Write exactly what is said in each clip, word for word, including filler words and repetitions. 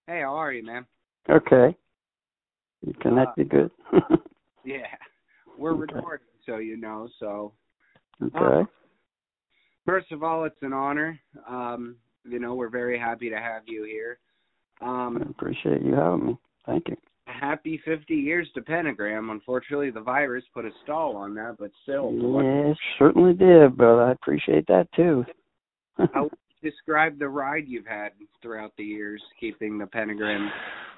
Hey, how are you, man? Okay. You Uh, connected good? yeah, we're Okay. recording, so you know. So, uh, Okay. first of all, it's an honor. Um, you know, we're very happy to have you here. I Um, appreciate you having me. Thank you. happy fifty years to Pentagram. Unfortunately, the virus put a stall on that, but still, for what? Yes, certainly did, but I appreciate that too. How would you describe the ride you've had throughout the years, keeping the Pentagram?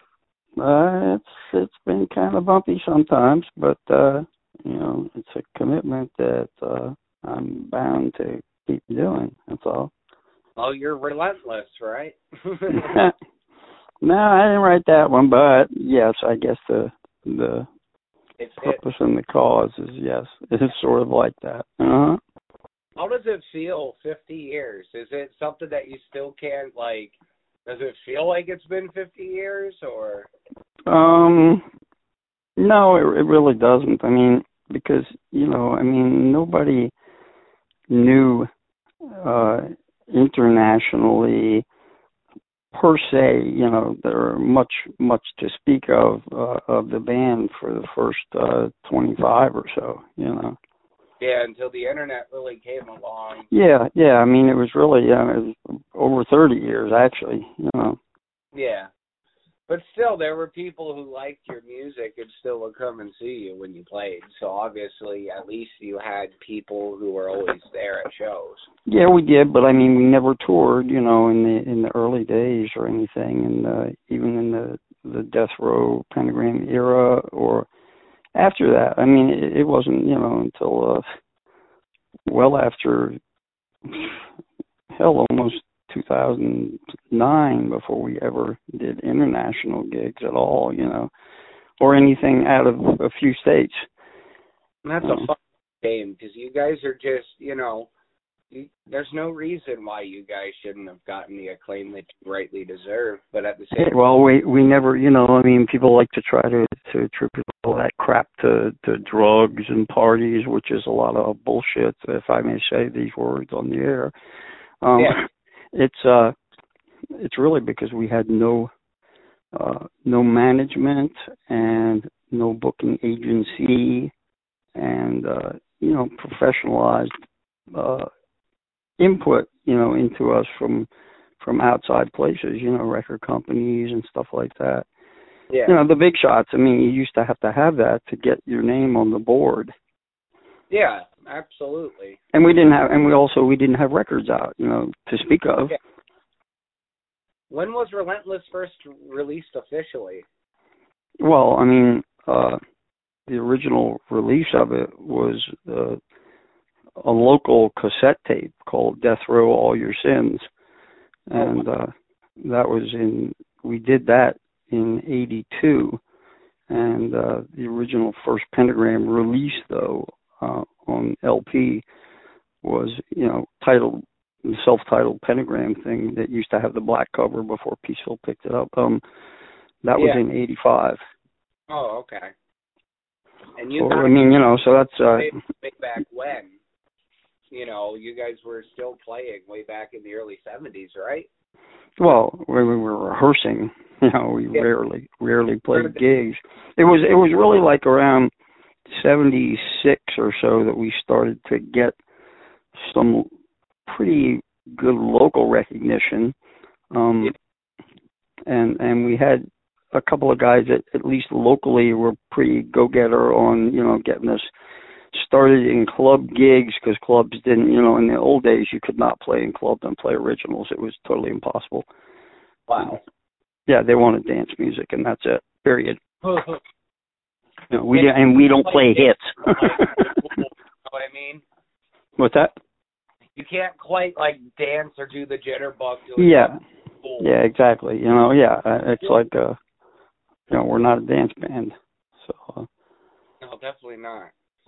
uh, it's it's been kind of bumpy sometimes, but uh, you know, it's a commitment that uh, I'm bound to keep doing. That's all. Oh, you're relentless, right? No, I didn't write that one, but yes, I guess the the it's it. purpose and the cause is yes, it's sort of like that. Uh huh. How does it feel fifty years? Is it something that you still can't, like, does it feel like it's been fifty years, or? Um, no, it, it really doesn't. I mean, because, you know, I mean, nobody knew uh, internationally per se, you know, there are much, much to speak of uh, of the band for the first uh, twenty-five or so, you know. Yeah, until the internet really came along. Yeah, yeah, I mean, it was really uh, it was over thirty years, actually, you know. Yeah. But still, there were people who liked your music and still would come and see you when you played. So obviously, at least you had people who were always there at shows. Yeah, we did, but I mean, we never toured, you know, in the in the early days or anything, and uh, even in the the Death Row Pentagram era or after that. I mean, it, it wasn't, you know, until uh, well after hell, almost two thousand nine before we ever did international gigs at all, you know, or anything out of a few states. And that's a Um, fun game because you guys are just, you know, you, there's no reason why you guys shouldn't have gotten the acclaim that you rightly deserve. But at the same Hey, well, we we never, you know, I mean, people like to try to to attribute all that crap to to drugs and parties, which is a lot of bullshit, if I may say these words on the air. Um, yeah, it's uh, it's really because we had no uh, no management and no booking agency and uh, you know, professionalized uh, input, you know, into us from from outside places, you know, record companies and stuff like that. yeah, You know, the big shots. I mean, you used to have to have that to get your name on the board. yeah, absolutely. And we didn't have, and we also we didn't have records out, you know, to speak of. Yeah. When was Relentless first released officially? Well, I mean, uh, the original release of it was uh, a local cassette tape called Death Row All Your Sins, Oh, and uh, that was in. We did that in eighty-two, and uh, the original first Pentagram release, though, uh, on L P was, you know, titled the self-titled Pentagram thing that used to have the black cover before Peaceville picked it up. Um, that was yeah. in eighty-five. Oh, okay. And you So guys I mean, you know, so that's uh, played way back when. You know, you guys were still playing way back in the early seventies, right? well, when we were rehearsing, you know, we Yeah. rarely rarely played gigs. It was it was really like around seventy-six or so that we started to get some pretty good local recognition. Um, and and we had a couple of guys that at least locally were pretty go-getter on, you know, getting us started in club gigs, because clubs didn't, you know, in the old days you could not play in clubs and play originals. It was totally impossible. Wow. Yeah, they wanted dance music, and that's it. Period. You You know, we didn't, and we don't play hits. know what I mean? What's that? You can't quite like dance or do the jitterbug. To Yeah, cool. yeah, exactly. You know, yeah, uh, it's like, uh, you know, we're not a dance band, so. Uh, No, definitely not.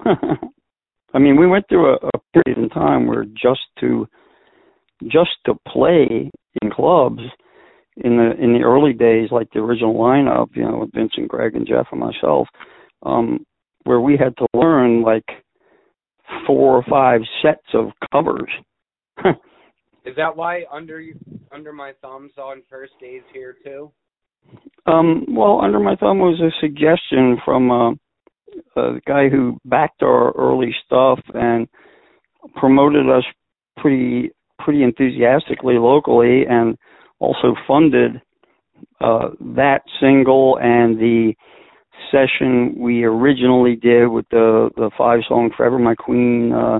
I mean, we went through a, a period in time where just to just to play in clubs in the in the early days, like the original lineup, you know, with Vincent, Greg, and Jeff and myself, um, where we had to learn like four or five sets of covers. Is that why Under Under My Thumb's on First Days here too? Um, well, Under My Thumb was a suggestion from uh, uh, the guy who backed our early stuff and promoted us pretty pretty enthusiastically locally, and also funded uh, that single and the session we originally did with the the five song Forever My Queen uh,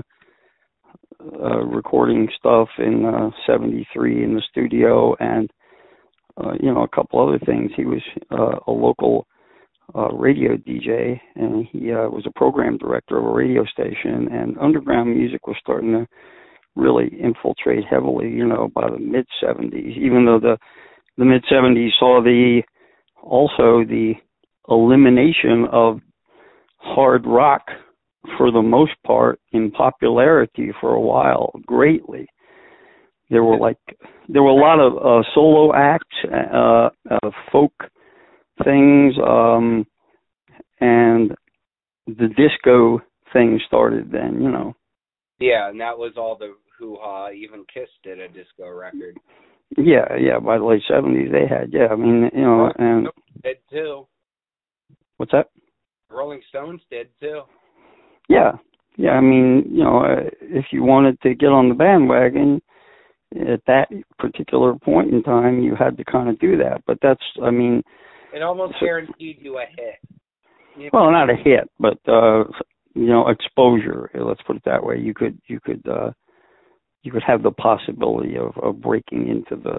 uh, recording stuff in uh, seventy-three in the studio, and uh, you know, a couple other things. He was uh, a local uh, radio D J, and he uh, was a program director of a radio station, and underground music was starting to really infiltrate heavily, you know, by the mid seventies, even though the the mid seventies saw the also the elimination of hard rock for the most part in popularity for a while, greatly. There were like there were a lot of uh, solo acts, uh, uh, folk things, um, and the disco thing started then, you know. Yeah, and that was all the hoo-ha. Even Kiss did a disco record. Yeah, yeah. By the late seventies, they had. Yeah, I mean, you know, and did too. What's that? Rolling Stones did too. Yeah, yeah. I mean, you know, uh, if you wanted to get on the bandwagon at that particular point in time, you had to kind of do that. But that's, I mean, it almost so, guaranteed you a hit. You well, know? Not a hit, but uh, you know, exposure. Let's put it that way. You could, you could, uh, you could have the possibility of, of breaking into the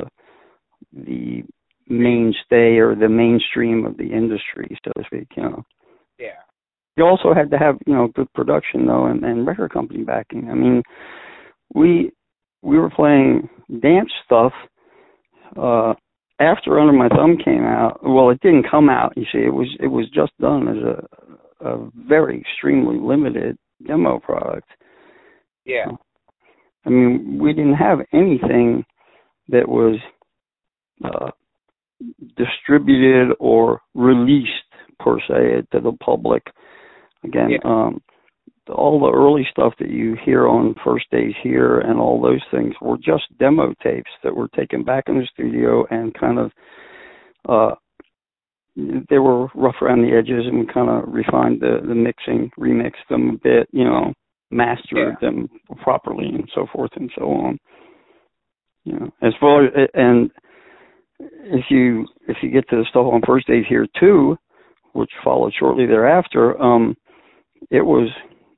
the mainstay or the mainstream of the industry, so to speak. You know. Yeah. You also had to have, you know, good production though, and, and record company backing. I mean, we we were playing dance stuff uh, after Under My Thumb came out. Well, it didn't come out. You see, it was it was just done as a a very extremely limited demo product. Yeah. I mean, we didn't have anything that was uh, distributed or released per se to the public. Again, yeah. um, all the early stuff that you hear on First Days Here and all those things were just demo tapes that were taken back in the studio and kind of, uh, they were rough around the edges, and we kind of refined the, the mixing, remixed them a bit, you know, mastered yeah. them properly and so forth and so on. You know, as far as, and if you, if you get to the stuff on First Days Here too, which followed shortly thereafter, um, it was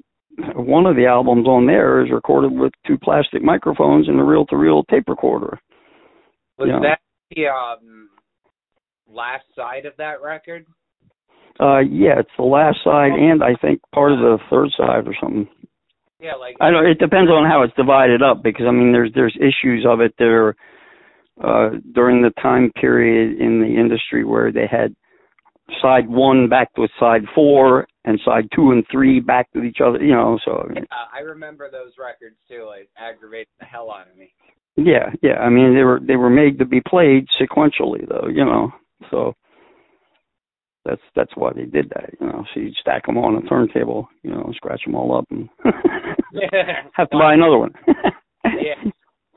one of the albums on there is recorded with two plastic microphones and a reel-to-reel tape recorder. Was you know? that the um, last side of that record? Uh, yeah, it's the last side, and I think part of the third side or something. Yeah, like I don't. It depends on how it's divided up, because I mean, there's there's issues of it that are uh, during the time period in the industry where they had side one back with side four and side two and three back with each other, you know, so. Yeah, I remember those records too. It aggravated the hell out of me. Yeah, yeah. I mean, they were, they were made to be played sequentially though, you know, so that's, that's why they did that, you know, so you'd stack them on a turntable, you know, scratch them all up and have to buy another one. Yeah.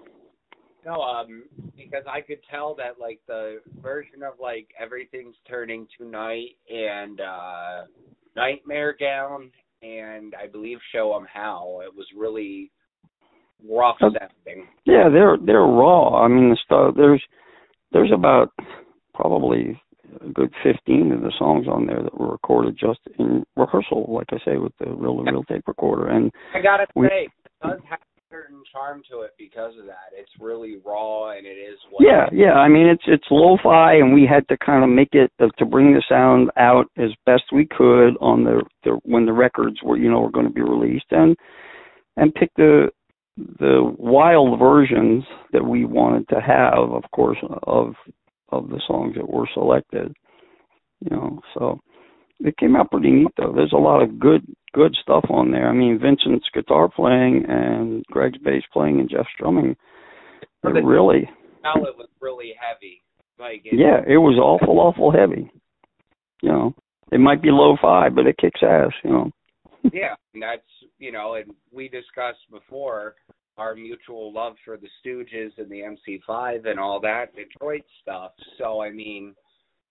No, um, because I could tell that, like, the version of, like, Everything's Turning to Night and uh, Nightmare Gown and I believe Show 'Em How, it was really rough sounding. Yeah, they're they're raw. I mean, the stuff, there's there's about probably a good fifteen of the songs on there that were recorded just in rehearsal, like I say, with the reel-to-reel tape recorder. And I gotta we, say, it does have certain charm to it because of that. It's really raw, and it is what yeah it is. yeah I mean, it's it's lo-fi, and we had to kind of make it uh, to bring the sound out as best we could on the, the when the records were, you know, were going to be released, and and pick the the wild versions that we wanted to have, of course, of of the songs that were selected, you know. So it came out pretty neat though. There's a lot of good good stuff on there. I mean, Vincent's guitar playing and Greg's bass playing and Jeff's drumming, it really Well, it was really heavy. Like it, yeah, it was awful, awful heavy. You know, it might be lo-fi, but it kicks ass, you know. Yeah, and that's, you know, and we discussed before our mutual love for the Stooges and the M C five and all that Detroit stuff. So, I mean,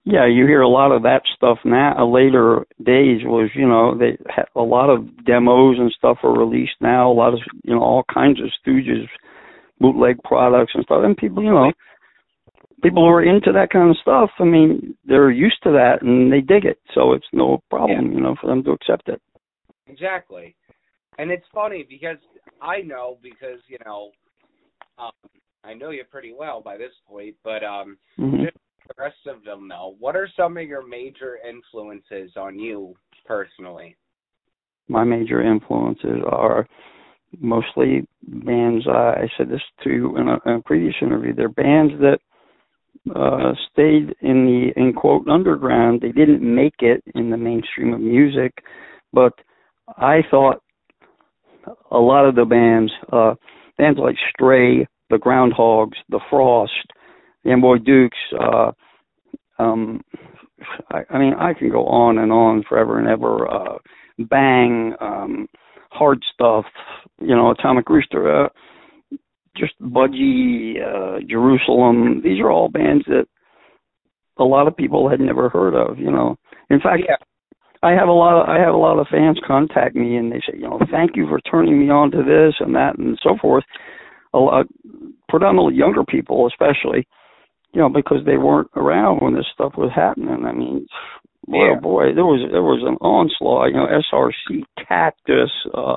Yeah, you hear a lot of that stuff now. Uh, later days was, you know, they had a lot of demos and stuff are released now. A lot of, you know, all kinds of Stooges bootleg products and stuff. And people, you know, people who are into that kind of stuff, I mean, they're used to that and they dig it. So it's no problem, yeah. you know, for them to accept it. Exactly. And it's funny because I know because, you know, um, I know you pretty well by this point, but um, mm-hmm. just the rest of them know. What are some of your major influences on you personally? My major influences are mostly bands. Uh, I said this to you in a, in a previous interview. They're bands that uh, stayed in the, in quote, underground. They didn't make it in the mainstream of music, but I thought a lot of the bands, uh, bands like Stray, the Groundhogs, the Frost, the Amboy Dukes, uh, um, I, I mean, I can go on and on forever and ever. Uh, Bang, um, Hard Stuff, you know, Atomic Rooster, uh, just Budgie, uh, Jerusalem. These are all bands that a lot of people had never heard of, you know. In fact, yeah. I have a lot of I have a lot of fans contact me and they say, you know, thank you for turning me on to this and that and so forth. A lot, predominantly younger people, especially, you know, because they weren't around when this stuff was happening. I mean, boy, yeah. oh boy, there was there was an onslaught. You know, S R C, Cactus. Uh,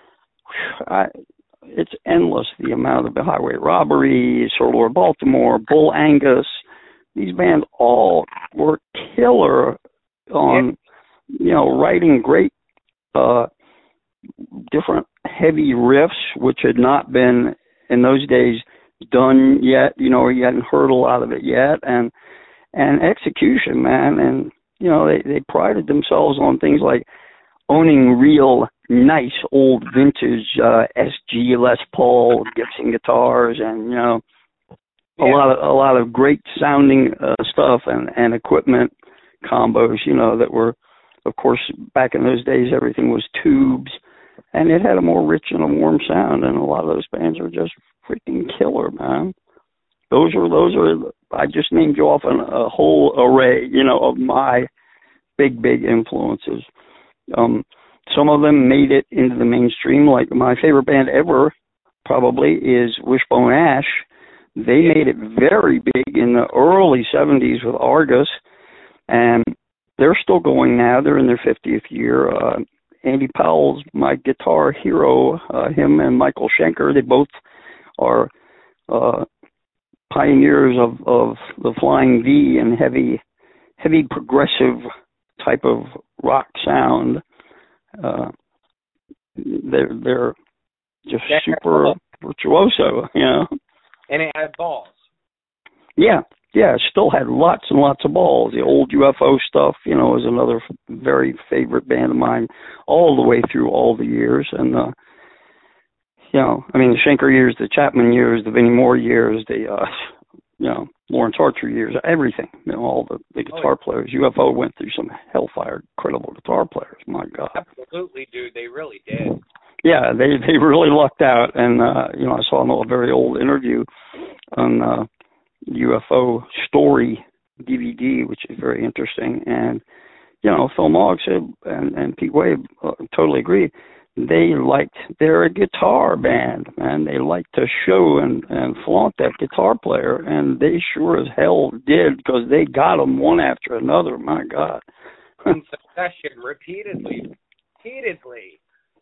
I, it's endless the amount of the Highway Robbery, Sir Lord Baltimore, Bull Angus. These bands all were killer on. Yeah. You know, writing great, uh, different heavy riffs, which had not been in those days done yet. You know, you hadn't heard a lot of it yet, and and execution, man. And you know, they they prided themselves on things like owning real nice old vintage uh, S G Les Paul Gibson guitars, and you know, a yeah. lot of a lot of great sounding uh, stuff and and equipment combos. You know, that were. Of course, back in those days, everything was tubes, and it had a more rich and a warm sound, and a lot of those bands are just freaking killer, man. Those are, those are, I just named you off an, a whole array, you know, of my big, big influences. Um, some of them made it into the mainstream, like my favorite band ever probably is Wishbone Ash. They made it very big in the early seventies with Argus, and they're still going now. They're in their fiftieth year. Uh, Andy Powell's my guitar hero. Uh, him and Michael Schenker, they both are uh, pioneers of, of the Flying V and heavy, heavy progressive type of rock sound. Uh, they're they're just yeah. super virtuoso, you know. And it had balls. Yeah. Yeah, it still had lots and lots of balls. The old U F O stuff, you know, is another very favorite band of mine all the way through all the years. And, uh, you know, I mean, the Schenker years, the Chapman years, the Vinnie Moore years, the, uh, you know, Lawrence Archer years, everything, you know, all the, the guitar oh, yeah. players. U F O went through some hellfire, incredible guitar players. My God. Absolutely, dude. They really did. Yeah, they, they really lucked out. And, uh, you know, I saw a very old interview on, uh, U F O story D V D, which is very interesting. And, you know, Phil Mogg said, and, and Pete Wade uh, totally agree, they liked, they're a guitar band, man. They like to show and, and flaunt that guitar player, and they sure as hell did, because they got them one after another, my God. In succession, repeatedly, repeatedly.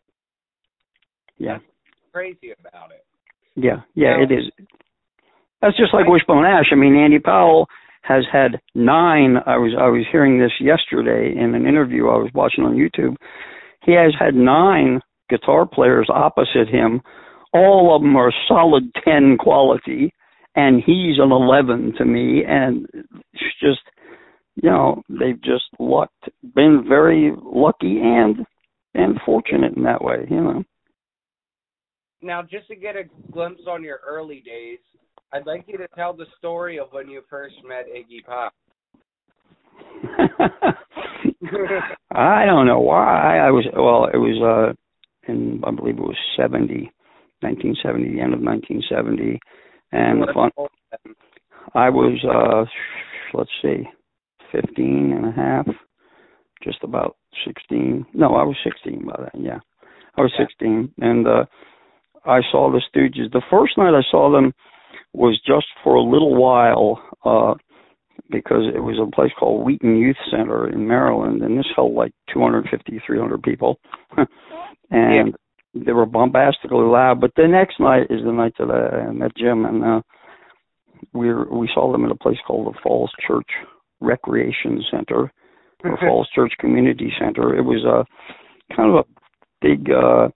Yeah. That's crazy about it. Yeah, yeah, now, it is. That's just like Wishbone Ash. I mean, Andy Powell has had nine. I was I was hearing this yesterday in an interview I was watching on YouTube. He has had nine guitar players opposite him. All of them are solid ten quality, and he's an eleven to me. And it's just, you know, they've just lucked, been very lucky and and fortunate in that way, you know. Now, just to get a glimpse on your early days, I'd like you to tell the story of when you first met Iggy Pop. I don't know why. I was, well, it was, uh, in, I believe it was seventy, nineteen seventy, the end of nineteen seventy. And the fun, I was, uh, let's see, fifteen and a half, just about sixteen. No, I was sixteen by then, yeah. I was sixteen, and uh, I saw the Stooges. The first night I saw them was just for a little while, uh, because it was a place called Wheaton Youth Center in Maryland, and this held like two hundred fifty, three hundred people. And yeah. They were bombastically loud. But the next night is the night that I met Jim, and uh, we were, we saw them at a place called the Falls Church Recreation Center, or Falls Church Community Center. It was a kind of a big, uh,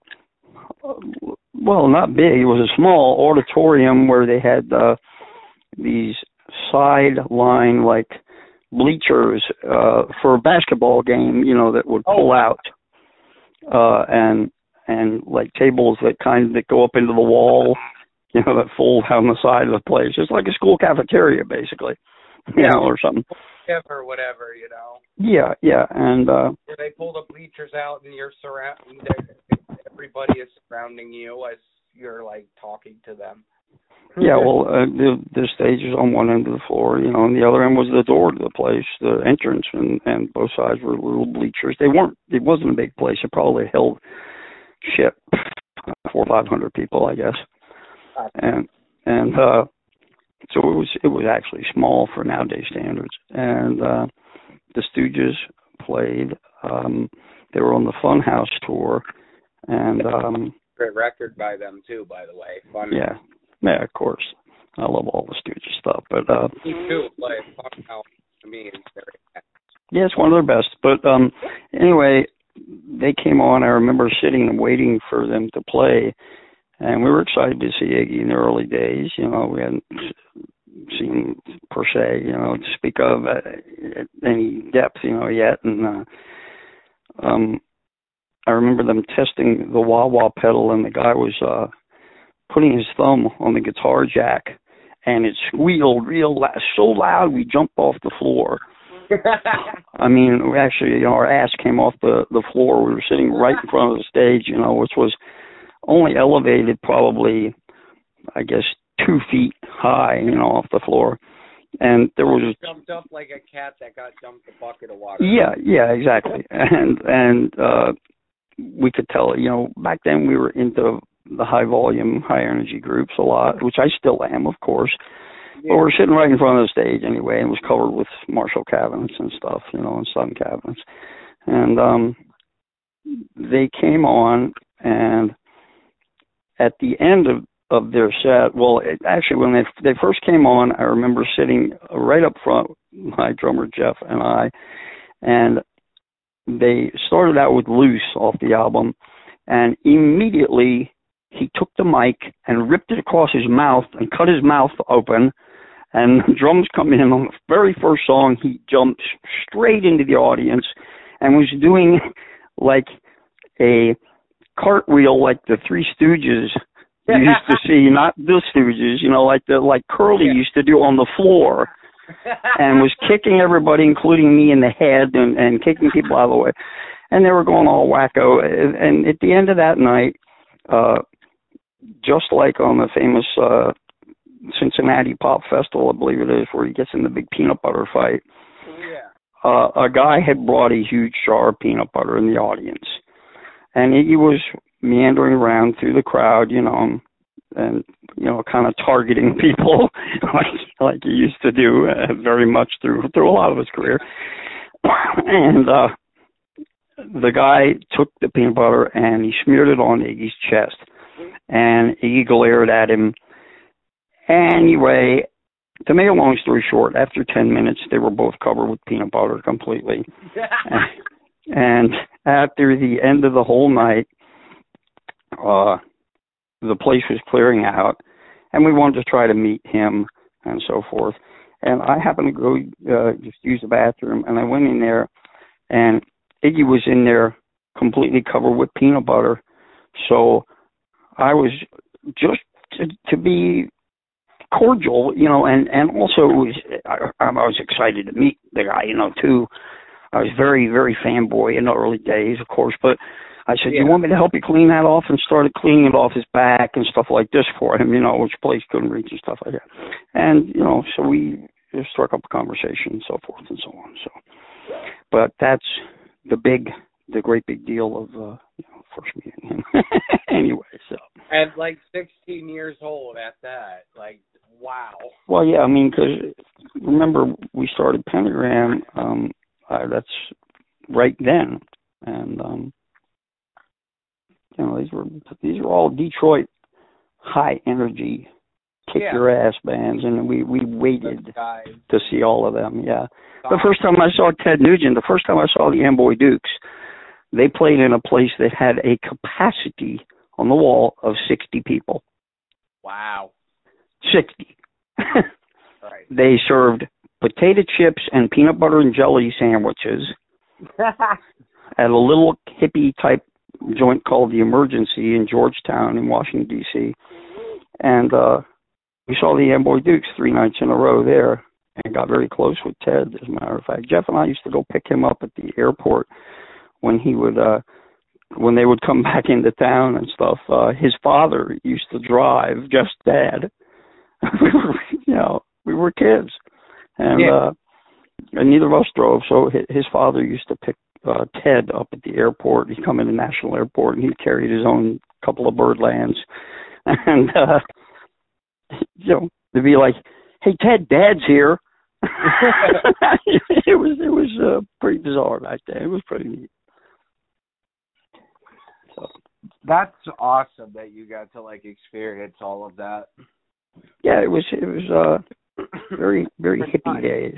well, not big. It was a small auditorium where they had uh, these sideline like bleachers uh, for a basketball game, you know, that would pull oh. out, uh, and and like tables that kind of that go up into the wall, you know, that fold down the side of the place. It's like a school cafeteria, basically, you know, or something. Or whatever, you know. Yeah, yeah, and uh, where they pull the bleachers out and you're surrounding, everybody is surrounding you as you're like talking to them. Yeah, well, uh, the the stage is on one end of the floor, you know, and the other end was the door to the place, the entrance, and and both sides were little bleachers. They weren't. It wasn't a big place. It probably held shit four or five hundred people, I guess, and and uh, so it was it was actually small for nowadays standards. And uh, the Stooges played. Um, they were on the Funhouse tour, and um, great record by them too, by the way. Fun. Yeah. Yeah, of course. I love all the Stooges stuff, but uh, me too. Like Funhouse to me is very best. Yeah, it's one of their best. But um, anyway, they came on. I remember sitting and waiting for them to play, and we were excited to see Iggy in the early days. You know, we hadn't seen him per se, you know, to speak of at, at any depth, you know, yet. And uh, um, I remember them testing the wah-wah pedal, and the guy was uh, putting his thumb on the guitar jack, and it squealed real loud, so loud we jumped off the floor. I mean, we actually, you know, our ass came off the, the floor. We were sitting right in front of the stage, you know, which was only elevated probably, I guess, two feet high, you know, off the floor. And there was jumped up like a cat that got dumped a bucket of water. Yeah, yeah, exactly. And and uh, we could tell, you know, back then we were into the high volume, high energy groups a lot, which I still am, of course. Yeah. But we're sitting right in front of the stage anyway, and it was covered with Marshall cabinets and stuff, you know, and Sun cabinets. And um, they came on, and at the end of, of their set, well, it, actually, when they they first came on, I remember sitting right up front, my drummer Jeff and I, and they started out with Loose off the album, and immediately he took the mic and ripped it across his mouth and cut his mouth open, and the drums come in on the very first song. He jumped straight into the audience and was doing like a cartwheel like the Three Stooges you used to see, not the Stooges, you know, like the like Curly yeah. used to do on the floor, and was kicking everybody, including me, in the head and, and kicking people out of the way. And they were going all wacko. And at the end of that night, uh, just like on the famous uh, Cincinnati Pop Festival, I believe it is, where he gets in the big peanut butter fight, yeah. uh, a guy had brought a huge jar of peanut butter in the audience. And he was meandering around through the crowd, you know, and, you know, kind of targeting people like, like he used to do uh, very much through, through a lot of his career. And uh, the guy took the peanut butter and he smeared it on Iggy's chest. And Iggy glared at him. Anyway, to make a long story short, after ten minutes, they were both covered with peanut butter completely. and, and after the end of the whole night, uh, the place was clearing out, and we wanted to try to meet him and so forth. And I happened to go uh, just use the bathroom, and I went in there, and Iggy was in there completely covered with peanut butter. So I was just to, to be cordial, you know, and, and also it was, I, I was excited to meet the guy, you know, too. I was very, very fanboy in the early days, of course, but I said, yeah. You want me to help you clean that off? And started cleaning it off his back and stuff like this for him, you know, which place couldn't reach and stuff like that. And, you know, so we struck up a conversation and so forth and so on. So but that's the big, the great big deal of uh, you know, first meeting him. Anyway, so. And like sixteen years old at that, like wow. Well, yeah, I mean, because remember we started Pentagram. Um, uh, that's right then, and um, you know these were these were all Detroit high energy, kick yeah. your ass bands, and we we waited to see all of them. Yeah, the first time I saw Ted Nugent, the first time I saw the Amboy Dukes, they played in a place that had a capacity on the wall of sixty people. Wow. sixty. Right. They served potato chips and peanut butter and jelly sandwiches at a little hippie type joint called The Emergency in Georgetown in Washington, D C And uh, we saw the Amboy Dukes three nights in a row there and got very close with Ted, as a matter of fact. Jeff and I used to go pick him up at the airport when he would, uh, when they would come back into town and stuff. Uh, his father used to drive, Jeff's dad. we were, you know, we were kids. And, yeah. uh, and neither of us drove, so his father used to pick uh, Ted up at the airport. He'd come into National Airport, and he carried his own couple of Birdlands. And, uh, you know, to be like, hey, Ted, Dad's here. it was it was uh, pretty bizarre back then. It was pretty neat. So. That's awesome that you got to, like, experience all of that. Yeah, it was, it was uh, very, very hippie days.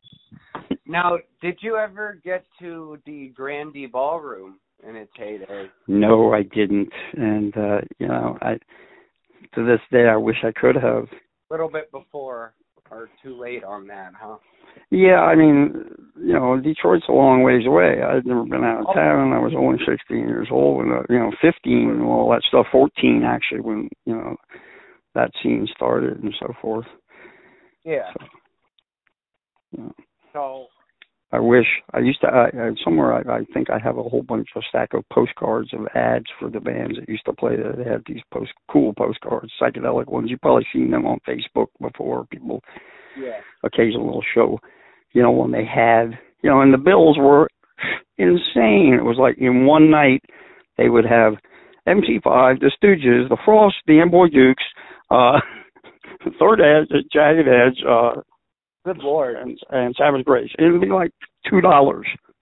Now, did you ever get to the Grandee Ballroom in its heyday? No, I didn't. And, uh, you know, I to this day, I wish I could have. A little bit before or too late on that, huh? Yeah, I mean, you know, Detroit's a long ways away. I'd never been out of oh. town. I was only sixteen years old, and, uh, you know, fifteen and all that stuff, fourteen actually, when, you know, that scene started and so forth. Yeah. So, you know. So I wish I used to. I, I, somewhere I, I think I have a whole bunch of stack of postcards of ads for the bands that used to play there. They had these post cool postcards, psychedelic ones. You've probably seen them on Facebook before. People, yeah, occasional little show, you know, when they had, you know, and the bills were insane. It was like in one night they would have M C five, the Stooges, the Frost, the Amboy Dukes, uh, Third Edge, Jagged Edge, uh. Good Lord. And, and Savage Grace. It would be like two dollars.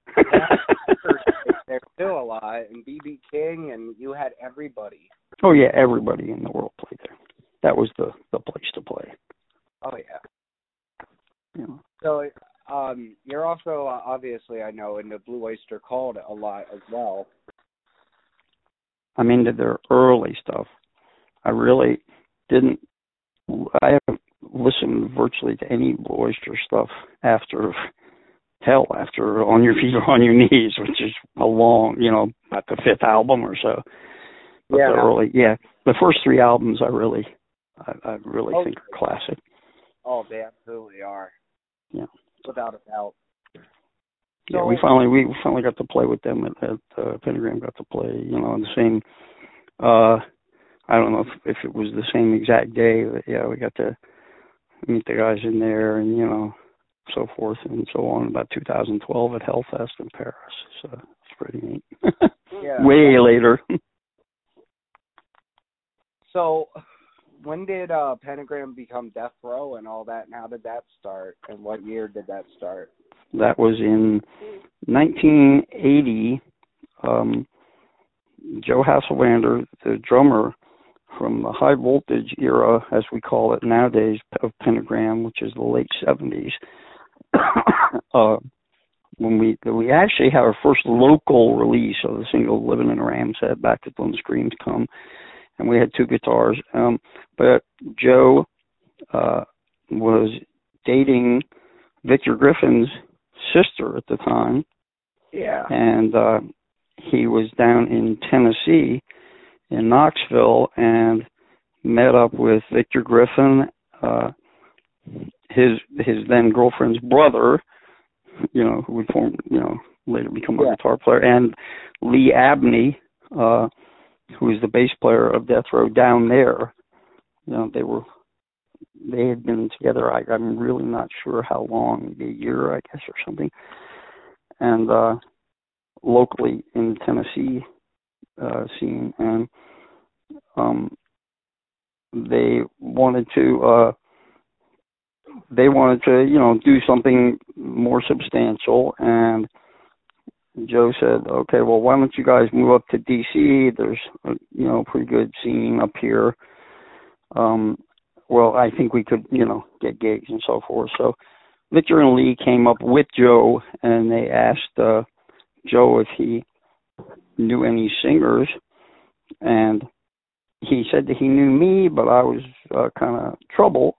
There's still a lot, and B B King, and you had everybody. Oh yeah, everybody in the world played there. That was the, the place to play. Oh yeah. You know. So, um, you're also uh, obviously, I know, into Blue Oyster Cult a lot as well. I'm into their early stuff. I really didn't. I haven't listened virtually to any Blue Oyster stuff after hell, after On Your Feet or On Your Knees, which is a long, you know, about the fifth album or so. But yeah. the early, yeah, the first three albums I really, I, I really oh, think are classic. Oh, they absolutely are. Yeah, without a doubt. So, yeah, we finally we finally got to play with them at, at uh, Pentagram. Got to play, you know, on the same. Uh, I don't know if, if it was the same exact day, but yeah, we got to meet the guys in there, and you know, so forth and so on. About two thousand twelve at Hellfest in Paris, so it's pretty neat. yeah. Way later. So, when did uh, Pentagram become Death Row and all that? And how did that start? And what year did that start? That was in nineteen eighty. Um, Joe Hasselwander, the drummer from the high voltage era, as we call it nowadays, of Pentagram, which is the late seventies. uh, when we we actually had our first local release of the single "Living in a Ram's Head," back at When the Screams Come, and we had two guitars. Um, but Joe uh, was dating Victor Griffin's sister at the time. Yeah. And uh, he was down in Tennessee, in Knoxville, and met up with Victor Griffin, uh, his his then girlfriend's brother, you know, who would form, you know, later become yeah. a guitar player, and Lee Abney, uh, who was the bass player of Death Row down there. You know, they were they had been together. I, I'm really not sure how long, maybe a year, I guess, or something. and uh, locally in the Tennessee uh, scene, and um, they wanted to uh, they wanted to you know do something more substantial, and Joe said, okay, well, why don't you guys move up to D C? There's a, you know pretty good scene up here. Um, well, I think we could you know get gigs and so forth. So Victor and Lee came up with Joe, and they asked uh, Joe if he knew any singers, and he said that he knew me, but I was uh, kind of trouble.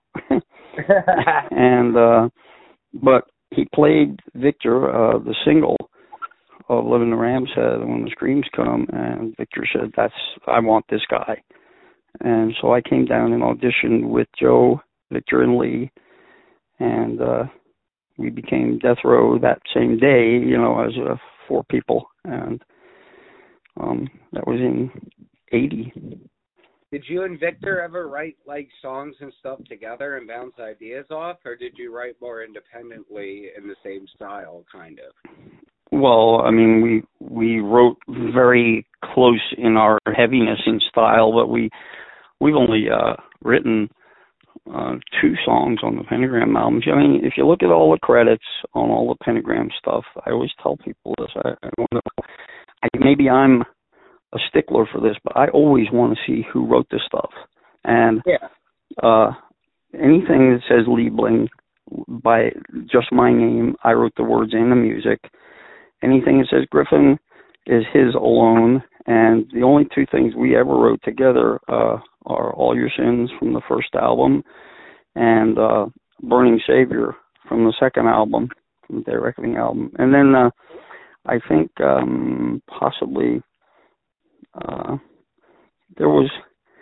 and uh, but he played Victor uh, the single of "Living the Ram's Head" When the Screams Come, and Victor said, "That's I want this guy." And so I came down and auditioned with Joe, Victor, and Lee, and uh, we became Death Row that same day, you know, as uh, four people, and um, that was in eighty. Did you and Victor ever write like songs and stuff together and bounce ideas off, or did you write more independently in the same style, kind of? Well, I mean, we we wrote very close in our heaviness and style, but we we've only uh, written uh, two songs on the Pentagram albums. I mean, if you look at all the credits on all the Pentagram stuff, I always tell people this. I, I don't know. I, maybe I'm a stickler for this, but I always want to see who wrote this stuff. And yeah. uh, anything that says Liebling by just my name, I wrote the words and the music. Anything that says Griffin is his alone. And the only two things we ever wrote together uh, are All Your Sins from the first album and uh, Burning Savior from the second album, from the Day Reckoning album. And then uh, I think um, possibly uh, there was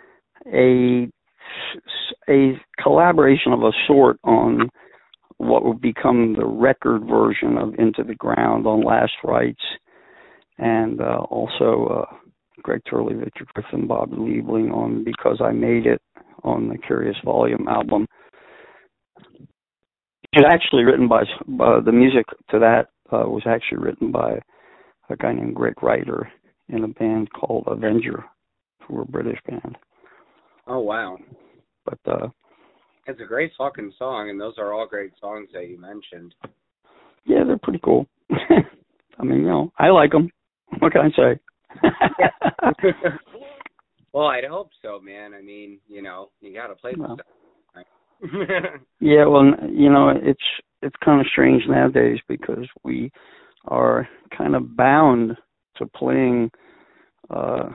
a, a collaboration of a sort on what would become the record version of Into the Ground on Last Rites, and uh, also uh, Greg Turley, Victor Griffin, Bob Liebling on Because I Made It on the Curious Volume album. It's actually written by, uh, the music to that uh, was actually written by a guy named Greg Ryder in a band called Avenger, who were a British band. Oh, wow. But uh, it's a great fucking song, and those are all great songs that you mentioned. Yeah, they're pretty cool. I mean, you know, I like them. What can I say? Well, I'd hope so, man. I mean, you know, you got to play the well, stuff. Yeah, well, you know, it's it's kind of strange nowadays because we are kind of bound to playing uh,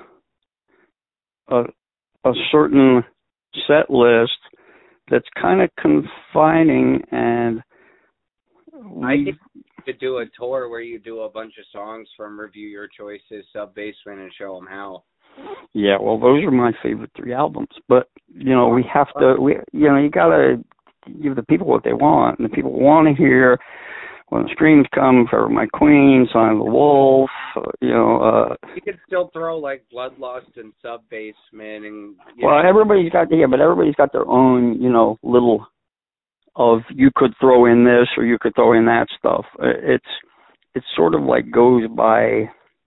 a a certain set list that's kind of confining, and we, I think to do a tour where you do a bunch of songs from Review Your Choices, Sub Basement, and Show 'Em How. Yeah, well, those are my favorite three albums. But you know, we have to, we you know, you gotta give the people what they want, and the people want to hear When the Screams Come, Forever My Queen, Sign of the Wolf. You know, uh, you could still throw like Bloodlust and Sub Basement, and well, know. everybody's got yeah, but everybody's got their own, you know, little of you could throw in this or you could throw in that stuff. It's it's sort of like goes by.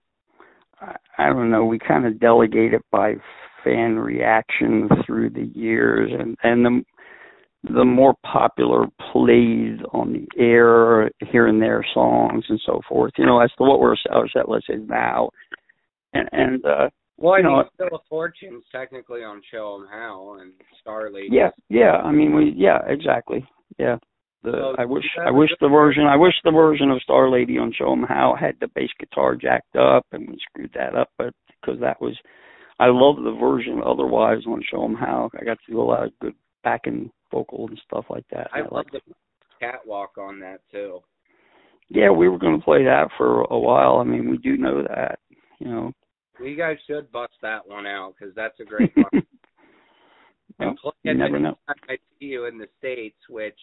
I don't know. We kind of delegate it by fan reaction through the years, and and the the more popular played on the air here and there songs and so forth. You know, as to what we're our set list is now, and and uh, well, I you mean, know, Still a Fortune's technically on Show 'Em How and Star Lady. Yeah, yeah. I mean, we yeah, exactly. Yeah. The, so I wish I wish the version I wish the version of Star Lady on Show 'Em How had the bass guitar jacked up, and we screwed that up, but because that was I love the version otherwise on Show 'Em How. I got to do a lot of good backing vocal and stuff like that. I, I love like the catwalk on that too. Yeah, we were going to play that for a while. I mean, we do know that, you know. Well, you guys should bust that one out because that's a great one. Well, and play you it never know. I see you in the States, which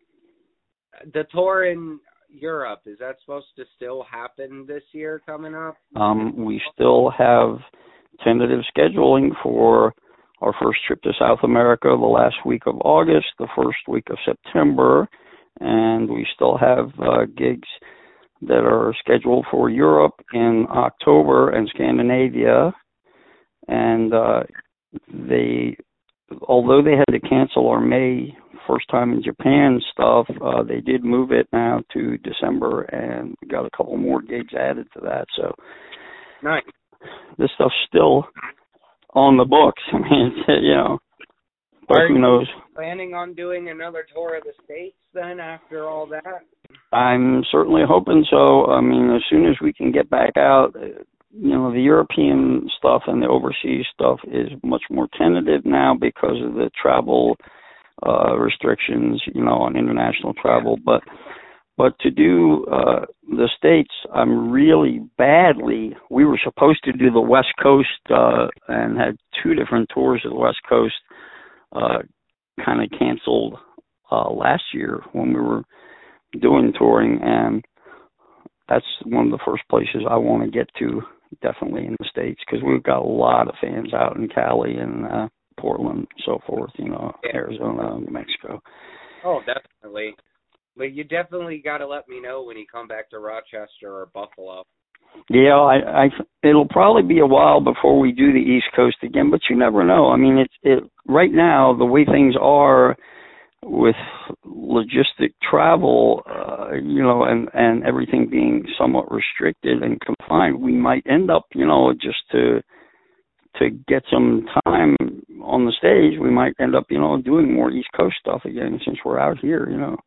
the tour in Europe, is that supposed to still happen this year coming up? Um, we still have tentative scheduling for our first trip to South America the last week of August, the first week of September, and we still have uh, gigs that are scheduled for Europe in October and Scandinavia, and uh, they, although they had to cancel our May first time in Japan stuff, uh, they did move it now to December, and we got a couple more gigs added to that. So nice. This stuff's still on the books. I mean, it's, you know, but Are who knows? you planning on doing another tour of the States then after all that? I'm certainly hoping so. I mean, as soon as we can get back out, you know, the European stuff and the overseas stuff is much more tentative now because of the travel uh, restrictions, you know, on international travel. But but to do uh, the States, I'm really badly. We were supposed to do the West Coast uh, and had two different tours of the West Coast uh, kind of canceled uh, last year when we were doing touring, and that's one of the first places I want to get to, definitely in the States, because we've got a lot of fans out in Cali and uh, Portland, so forth, you know, yeah. Arizona, New Mexico. Oh, definitely. But you definitely got to let me know when you come back to Rochester or Buffalo. Yeah, I, I, it'll probably be a while before we do the East Coast again, but you never know. I mean, it's it right now, the way things are with logistic travel, uh, you know, and, and everything being somewhat restricted and confined, we might end up, you know, just to to get some time on the stage, we might end up, you know, doing more East Coast stuff again since we're out here, you know.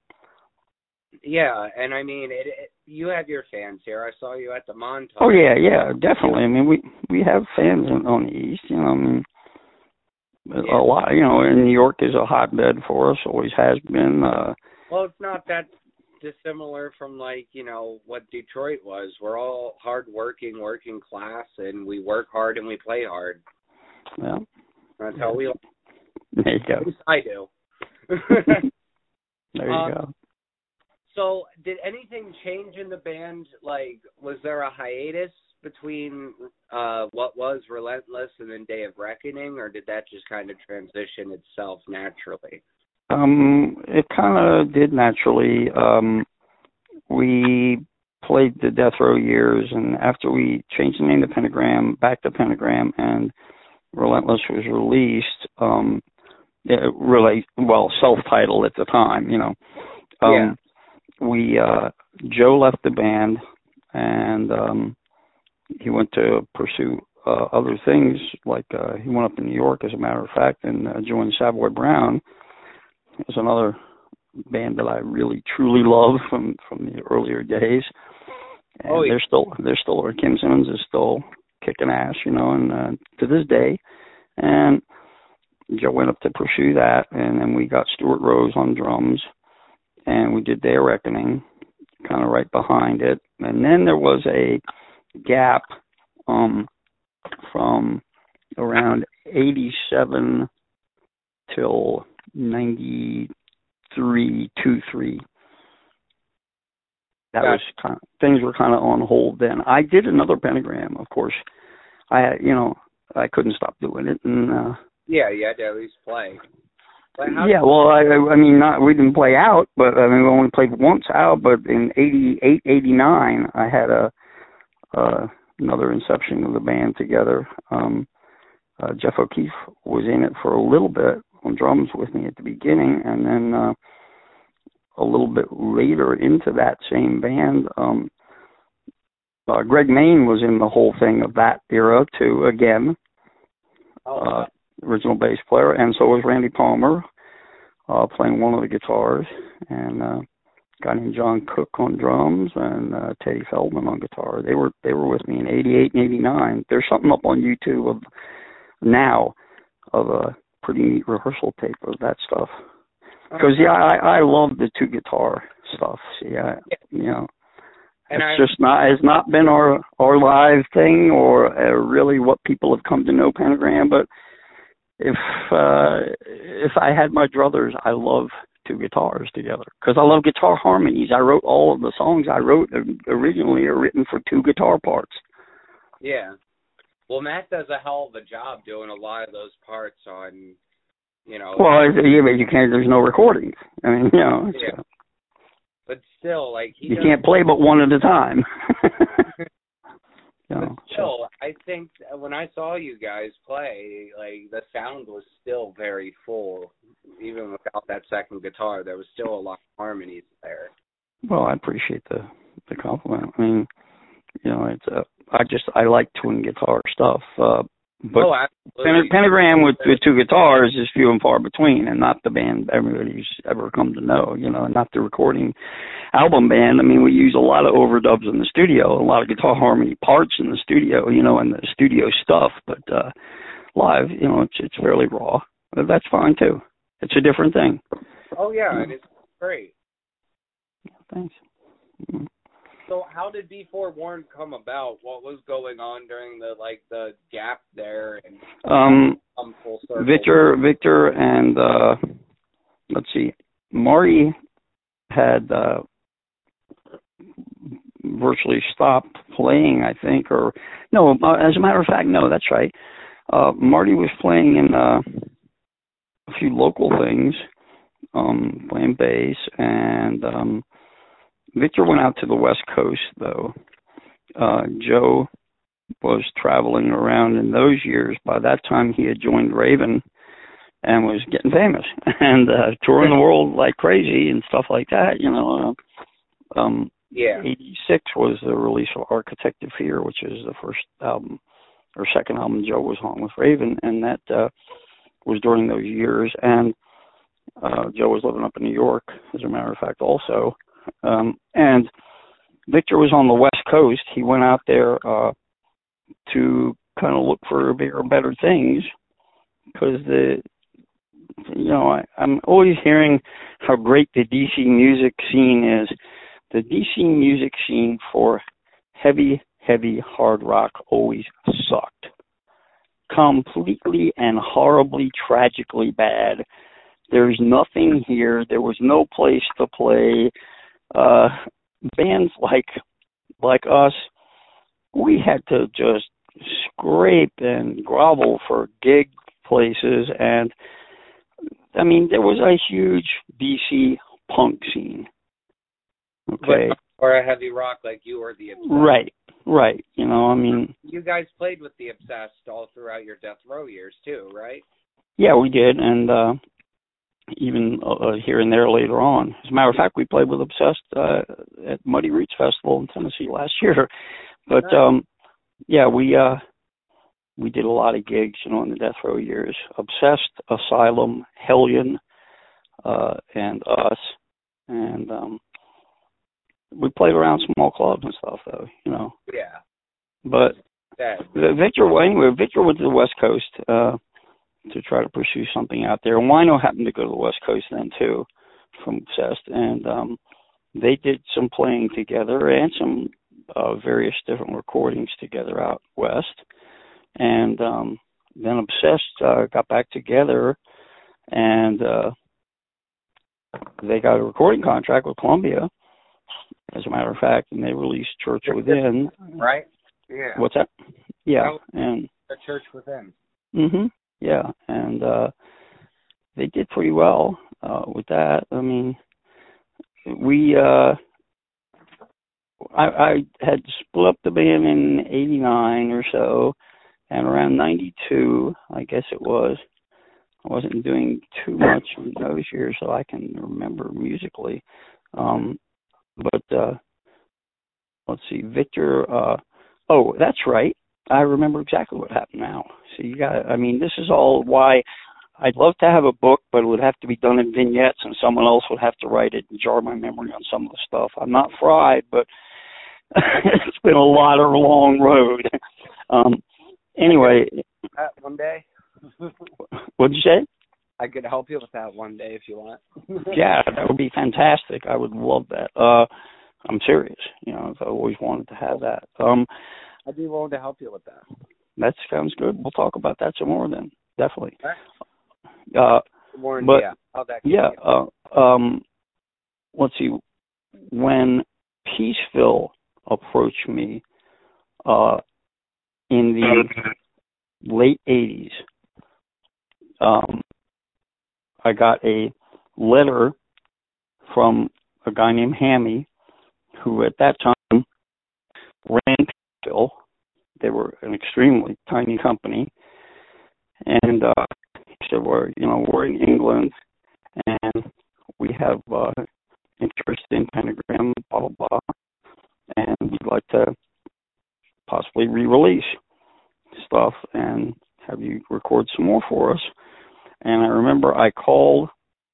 Yeah, and I mean, it, it, you have your fans here. I saw you at the Montage. Oh yeah, yeah, definitely. I mean, we we have fans on, on the East, you know. I mean, yeah. a lot, you know. And New York is a hotbed for us, always has been. Uh, well, it's not that dissimilar from like you know what Detroit was. We're all hardworking, working class, and we work hard and we play hard. Yeah, that's how we. There you go. At least I do. There you um, go. So, did anything change in the band? Like, was there a hiatus between uh, what was Relentless and then Day of Reckoning, or did that just kind of transition itself naturally? Um, it kind of did naturally. Um, we played the Death Row years, and after we changed the name to Pentagram, back to Pentagram, and Relentless was released, um, it really, well, self-titled at the time, you know. Um, yeah. We uh, Joe left the band, and um, he went to pursue uh, other things. Like uh, he went up to New York, as a matter of fact, and uh, joined Savoy Brown. It was another band that I really truly love from, from the earlier days. And oh, yeah. they're still they're still Kim Simmons is still kicking ass, you know, and uh, to this day. And Joe went up to pursue that, and then we got Stuart Rose on drums. And we did Day of Reckoning, kind of right behind it. And then there was a gap um, from around eighty-seven till ninety-three, two, three. That was kind of, things were kind of on hold then. I did another Pentagram, of course. I, you know, I couldn't stop doing it. And uh, yeah, you had to at least play. Yeah, well, I, I mean, not we didn't play out, but I mean, we only played once out. But in eighty-eight, eighty-nine, I had a uh, another inception of the band together. Um, uh, Jeff O'Keefe was in it for a little bit on drums with me at the beginning, and then uh, a little bit later into that same band, um, uh, Greg Main was in the whole thing of that era too. Again. Oh, uh, original bass player, and so was Randy Palmer, uh, playing one of the guitars, and uh, a guy named John Cook on drums, and uh, Teddy Feldman on guitar. They were they were with me in eighty-eight and eighty-nine. There's something up on YouTube of now of a pretty neat rehearsal tape of that stuff. Because yeah, I I love the two guitar stuff. See, I, you know. And it's I, just not has not been our our live thing, or uh, really what people have come to know Pentagram, but If uh, if I had my druthers, I love two guitars together because I love guitar harmonies. I wrote all of the songs I wrote originally are written for two guitar parts. Yeah. Well, Matt does a hell of a job doing a lot of those parts on, you know. Well, yeah, but you can't. There's no recordings. I mean, you know. Yeah. but still, like he you can't play but one at a time. You know, but still, so. I think when I saw you guys play, like the sound was still very full, even without that second guitar. There was still a lot of harmonies there. Well, I appreciate the the compliment. I mean, you know, it's uh, I just I like twin guitar stuff. Uh, but oh, absolutely. Pentagram with, with two guitars is few and far between, and not the band everybody's ever come to know. You know, not the recording album band. I mean, we use a lot of overdubs in the studio, a lot of guitar harmony parts in the studio, you know, and the studio stuff. But uh, live, you know, it's it's fairly raw. But that's fine too. It's a different thing. Oh yeah, you know? And it's great. Thanks. Mm-hmm. So how did B four Warren come about? What was going on during the like the gap there? And um, come full circle? Victor, Victor, and uh, let's see, Marty had uh, virtually stopped playing, I think, or no. As a matter of fact, no, that's right. Uh, Marty was playing in uh, a few local things, um, playing bass, and um, Victor went out to the West Coast, though. Uh, Joe was traveling around in those years. By that time, he had joined Raven and was getting famous and uh, touring the world like crazy and stuff like that. You know, uh, um, yeah. eighty-six was the release of Architect of Fear, which is the first album or second album Joe was on with Raven, and that uh, was during those years. And uh, Joe was living up in New York, as a matter of fact, also. Um, and Victor was on the West Coast. He went out there uh, to kind of look for bigger, better things because the, you know, I, I'm always hearing how great the D C music scene is. The D C music scene for heavy, heavy hard rock always sucked. Completely and horribly, tragically bad. There's nothing here. There was no place to play. Uh, bands like like us, we had to just scrape and grovel for gig places, and I mean there was a huge D C punk scene. Okay, but, or a heavy rock like you or the Obsessed. Right, right. You know, I mean, you guys played with the Obsessed all throughout your Death Row years too, right? Yeah, we did, and uh, even uh, here and there later on. As a matter of fact, we played with Obsessed uh, at Muddy Roots Festival in Tennessee last year. But nice. um, yeah, we uh, we did a lot of gigs, you know, in the Death Row years. Obsessed, Asylum, Hellion, uh, and us, and um, we played around small clubs and stuff, though, you know. Yeah. But yeah. Victor, well, anyway, Victor went to the West Coast. Uh, to try to pursue something out there. And Wino happened to go to the West Coast then, too, from Obsessed. And um, they did some playing together and some uh, various different recordings together out west. And um, then Obsessed uh, got back together, and uh, they got a recording contract with Columbia, as a matter of fact, and they released Church Within. Right? Yeah. What's that? Yeah. And the Church Within. Mm-hmm. Yeah, and uh, they did pretty well uh, with that. I mean, we uh, I, I had split up the band in eighty-nine or so, and around ninety-two, I guess it was, I wasn't doing too much in those years, so I can remember musically. Um, but uh, let's see, Victor. Uh, oh, that's right. I remember exactly what happened now. So you got, I mean, this is all why I'd love to have a book, but it would have to be done in vignettes, and someone else would have to write it and jar my memory on some of the stuff. I'm not fried, but it's been a lot of a long road. Um, anyway. That one day. What'd you say? I could help you with that one day if you want. Yeah, that would be fantastic. I would love that. Uh, I'm serious. You know, I've always wanted to have that. Um, I'd be willing to help you with that. That sounds good. We'll talk about that some more then. Definitely. Right. Uh, more but, yeah, how that yeah uh, um, let's see. When Peaceville approached me uh, in the late eighties, um, I got a letter from a guy named Hammy, who at that time ran Peaceville. They were an extremely tiny company. And uh, he said, well, you know, we're in England, and we have uh, interest in Pentagram, blah, blah, blah, and we'd like to possibly re-release stuff and have you record some more for us. And I remember I called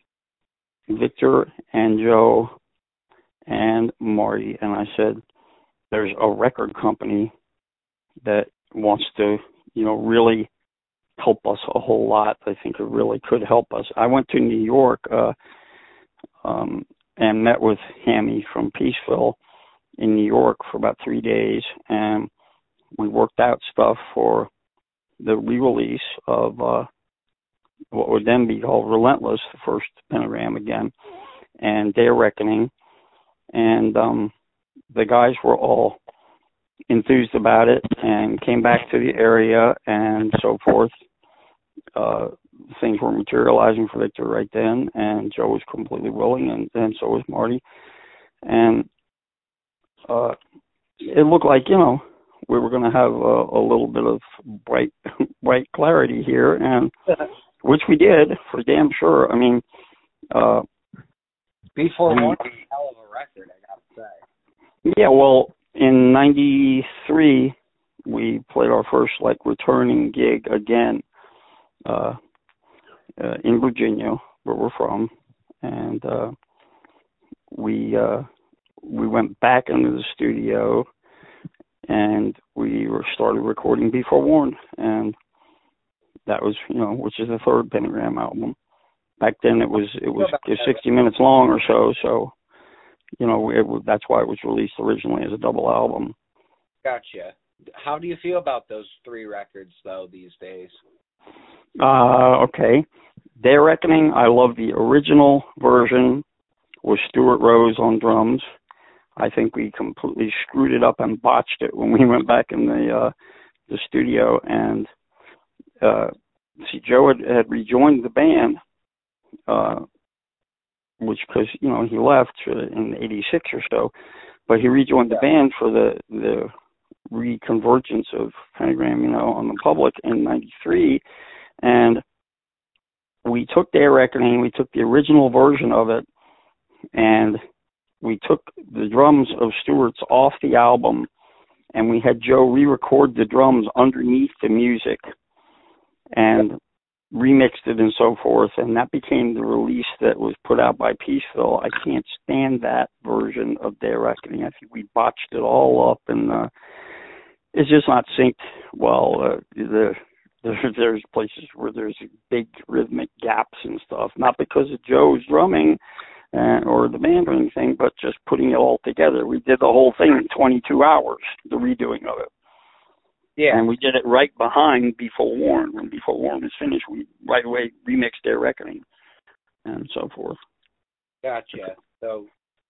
Victor and Joe and Marty, and I said, there's a record company that wants to, you know, really help us a whole lot. I think it really could help us. I went to New York uh, um, and met with Hammy from Peaceville in New York for about three days, and we worked out stuff for the re-release of uh, what would then be called Relentless, the first Pentagram again, and Day of Reckoning. And um, the guys were all enthused about it and came back to the area and so forth. Uh, things were materializing for Victor right then, and Joe was completely willing, and, and so was Marty. And uh, it looked like, you know, we were going to have a, a little bit of bright, bright clarity here, and which we did for damn sure. I mean, uh, Before Warned was a hell of a record, I gotta say. Yeah, well, in ninety-three, we played our first like returning gig again uh, uh, in Virginia, where we're from, and uh, we uh, we went back into the studio. And we were started recording Be Forewarned, and that was, you know, which is the third Pentagram album. Back then, it was it was sixty minutes long or so, so you know, it, that's why it was released originally as a double album. Gotcha. How do you feel about those three records, though, these days? Uh, okay. Day of Reckoning, I love the original version with Stuart Rose on drums. I think we completely screwed it up and botched it when we went back in the uh, the studio. And uh, see, Joe had, had rejoined the band, uh, which because you know he left in eighty-six or so, but he rejoined the band for the the reconvergence of Pentagram, you know, on the public in ninety-three, and we took Day of Reckoning, we took the original version of it, and we took the drums of Stewart's off the album, and we had Joe re-record the drums underneath the music and remixed it and so forth, and that became the release that was put out by Peaceville. I can't stand that version of Day of Reckoning. I think we botched it all up, and uh, it's just not synced well. Uh, the, the, there's places where there's big rhythmic gaps and stuff, not because of Joe's drumming, Uh, or the band or anything, but just putting it all together. We did the whole thing in twenty-two hours, the redoing of it. Yeah. And we did it right behind Be Forewarned. When Be Forewarned was finished, we right away remixed Day of Reckoning and so forth. Gotcha. So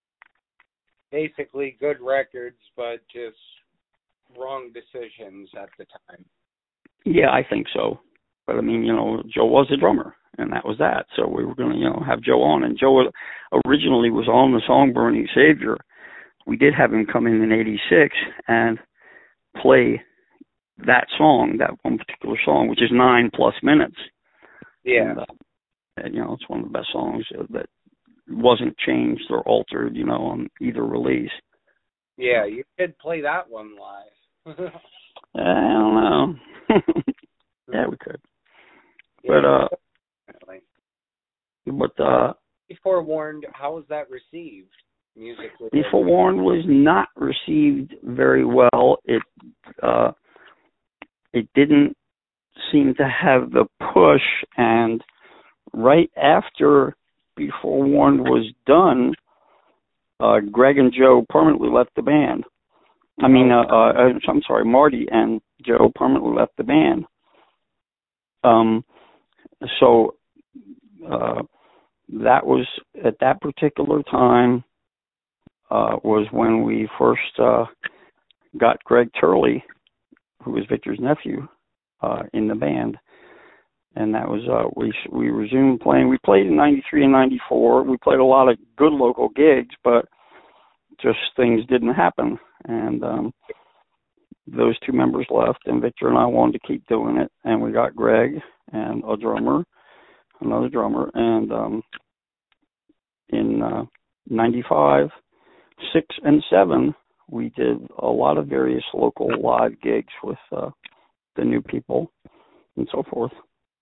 basically good records, but just wrong decisions at the time. Yeah, I think so. But, I mean, you know, Joe was a drummer, and that was that. So we were going to, you know, have Joe on. And Joe originally was on the song Burning Savior. We did have him come in in eighty-six and play that song, that one particular song, which is nine plus minutes. Yeah. And, uh, and, you know, it's one of the best songs that wasn't changed or altered, you know, on either release. Yeah, you could play that one live. I don't know. Yeah, we could. But, uh, definitely. But, uh, Be Forewarned, how was that received musically? Be Forewarned was not received very well. It, uh, it didn't seem to have the push, and right after Be Forewarned was done, uh, Greg and Joe permanently left the band. I mean, uh, uh, I'm sorry, Marty and Joe permanently left the band. Um, so uh, that was, at that particular time, uh, was when we first uh, got Greg Turley, who was Victor's nephew, uh, in the band. and that was uh, we we resumed playing. We played in ninety-three and ninety-four. We played a lot of good local gigs, but just things didn't happen, and um, those two members left, and Victor and I wanted to keep doing it, and we got Greg and a drummer, another drummer, and um, in uh, ninety-five, six, and seven, we did a lot of various local live gigs with uh, the new people and so forth.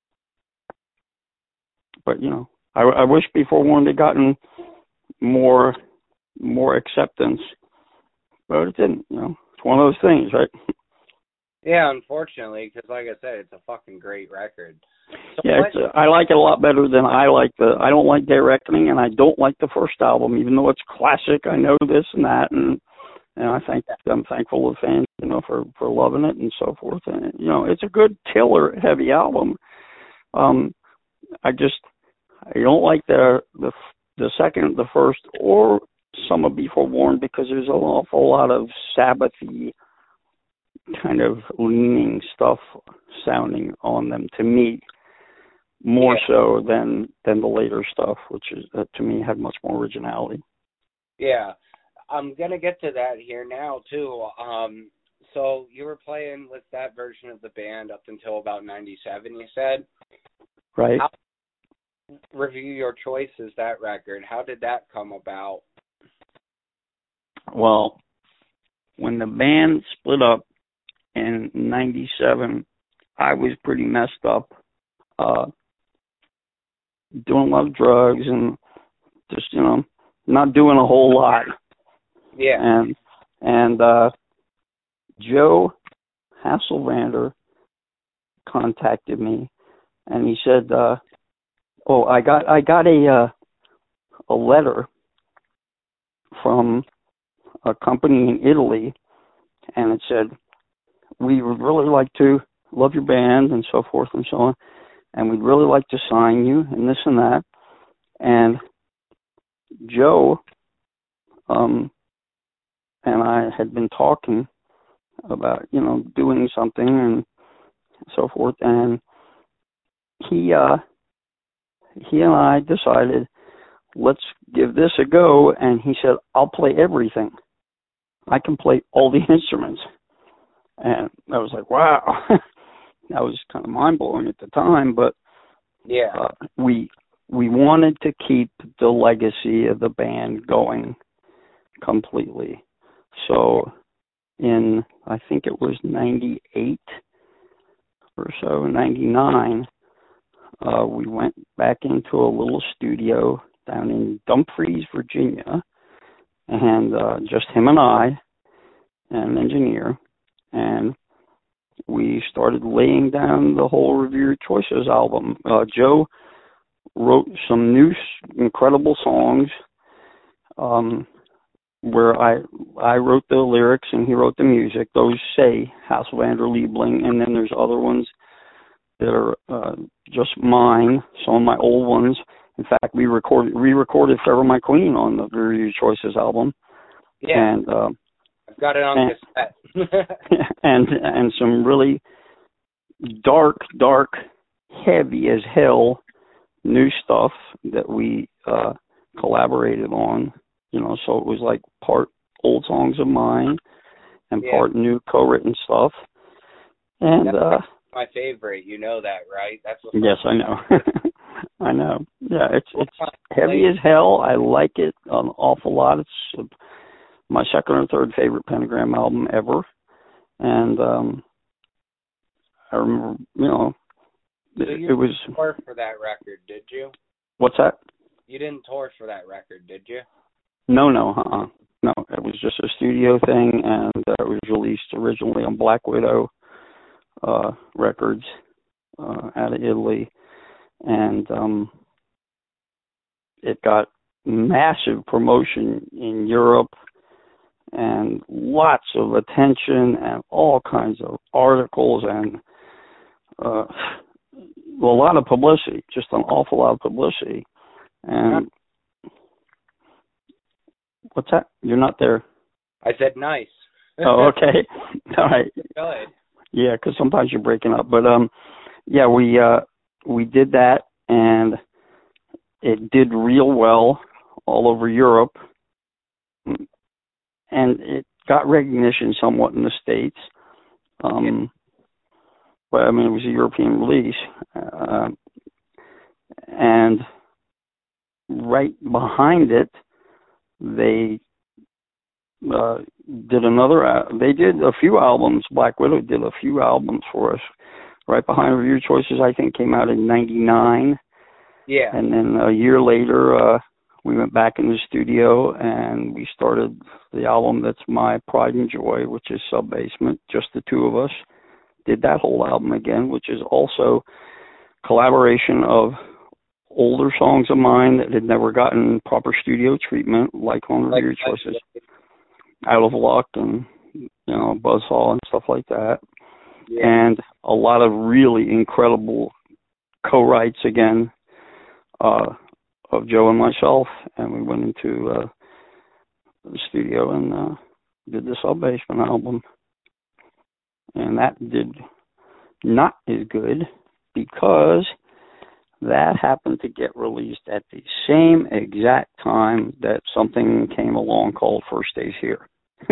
But, you know, I, I wish Before Warned had gotten more more acceptance, but it didn't, you know. It's one of those things, right? Yeah, unfortunately, because like I said, it's a fucking great record. So yeah, it's a, I like it a lot better than I like the, I don't like Day Reckoning, and I don't like the first album, even though it's classic. I know this and that, and and I think I'm thankful to fans, you know, for, for loving it and so forth. And, you know, it's a good killer heavy album. Um, I just, I don't like the, the, the second, the first, or some of Before Warned, because there's an awful lot of Sabbath-y kind of leaning stuff sounding on them to me, more yeah. so than than the later stuff, which is uh, to me had much more originality. Yeah, I'm gonna get to that here now too. Um, so you were playing with that version of the band up until about ninety-seven, you said, right? How, review Your Choices, that record. How did that come about? Well, when the band split up in ninety-seven, I was pretty messed up, uh, doing a lot of drugs and just, you know, not doing a whole lot. Yeah. And, and, uh, Joe Hasselvander contacted me, and he said, uh, oh, I got, I got a, uh, a letter from a company in Italy, and it said, we would really like to love your band and so forth and so on, and we'd really like to sign you and this and that. And Joe um, and I had been talking about, you know, doing something and so forth, and he uh, he and I decided, let's give this a go. And he said, I'll play everything. I can play all the instruments. And I was like, wow. That was kind of mind-blowing at the time, but yeah, uh, we we wanted to keep the legacy of the band going completely. So in, I think it was ninety-eight or so, ninety-nine, uh, we went back into a little studio down in Dumfries, Virginia, and uh, just him and I, and an engineer, and we started laying down the whole Review Your Choices album. Uh, Joe wrote some new incredible songs, um, where I I wrote the lyrics and he wrote the music. Those say Hasselvander Liebling, and then there's other ones that are uh, just mine, some of my old ones. In fact, we recorded re-recorded Forever My Queen on the Review Your Choices album. Yeah. And uh, I've got it on and, cassette. and and some really dark, dark, heavy as hell new stuff that we uh, collaborated on. You know, so it was like part old songs of mine and yeah. part new co-written stuff. And That's uh, my favorite. You know that, right? That's what yes, I know. I know. Yeah, it's it's heavy as hell. I like it an awful lot. It's my second or third favorite Pentagram album ever. And um, I remember, you know, so it, you it was... didn't tour for that record, did you? What's that? You didn't tour for that record, did you? No, no, uh-uh. No, it was just a studio thing, and uh, it was released originally on Black Widow uh, Records uh, out of Italy. And um, it got massive promotion in Europe, and lots of attention and all kinds of articles and uh, a lot of publicity, just an awful lot of publicity. And what's that? You're not there. I said nice. Oh, okay. All right. Good. Yeah, because sometimes you're breaking up. But, um, yeah, we uh, we did that, and it did real well all over Europe, and it got recognition somewhat in the States. Um, yeah. But I mean, it was a European release, uh, and right behind it, they uh, did another. Uh, they did a few albums. Black Widow did a few albums for us. Right behind Review Choices, I think, came out in ninety-nine. Yeah. And then a year later, uh, we went back in the studio and we started the album that's my pride and joy, which is Sub-Basement. Just the two of us did that whole album again, which is also collaboration of older songs of mine that had never gotten proper studio treatment, like on Review like, Choices, like, Out of Luck and, you know, Buzzsaw and stuff like that. Yeah. And a lot of really incredible co-writes again, uh, of Joe and myself, and we went into uh, the studio and uh, did the Sub-Basement album. And that did not as good because that happened to get released at the same exact time that something came along called First Days Here,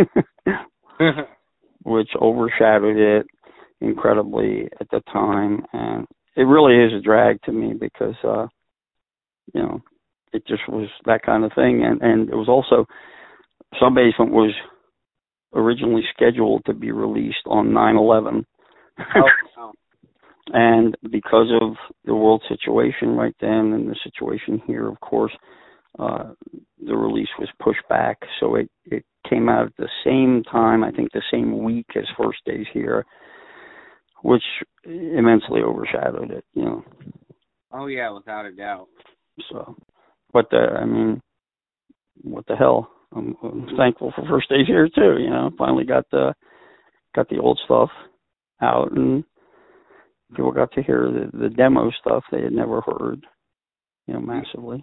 which overshadowed it incredibly at the time. And it really is a drag to me because, uh, you know, it just was that kind of thing. And, and it was also, Sub-Basement was originally scheduled to be released on nine eleven. Oh, wow. And because of the world situation right then and the situation here, of course, uh, the release was pushed back. So it, it came out at the same time, I think the same week as First Days Here, which immensely overshadowed it, you know. Oh, yeah, without a doubt. So, but, uh, I mean, what the hell? I'm, I'm thankful for First Days Here, too, you know. Finally got the, got the old stuff out, and people got to hear the, the demo stuff they had never heard, you know, massively.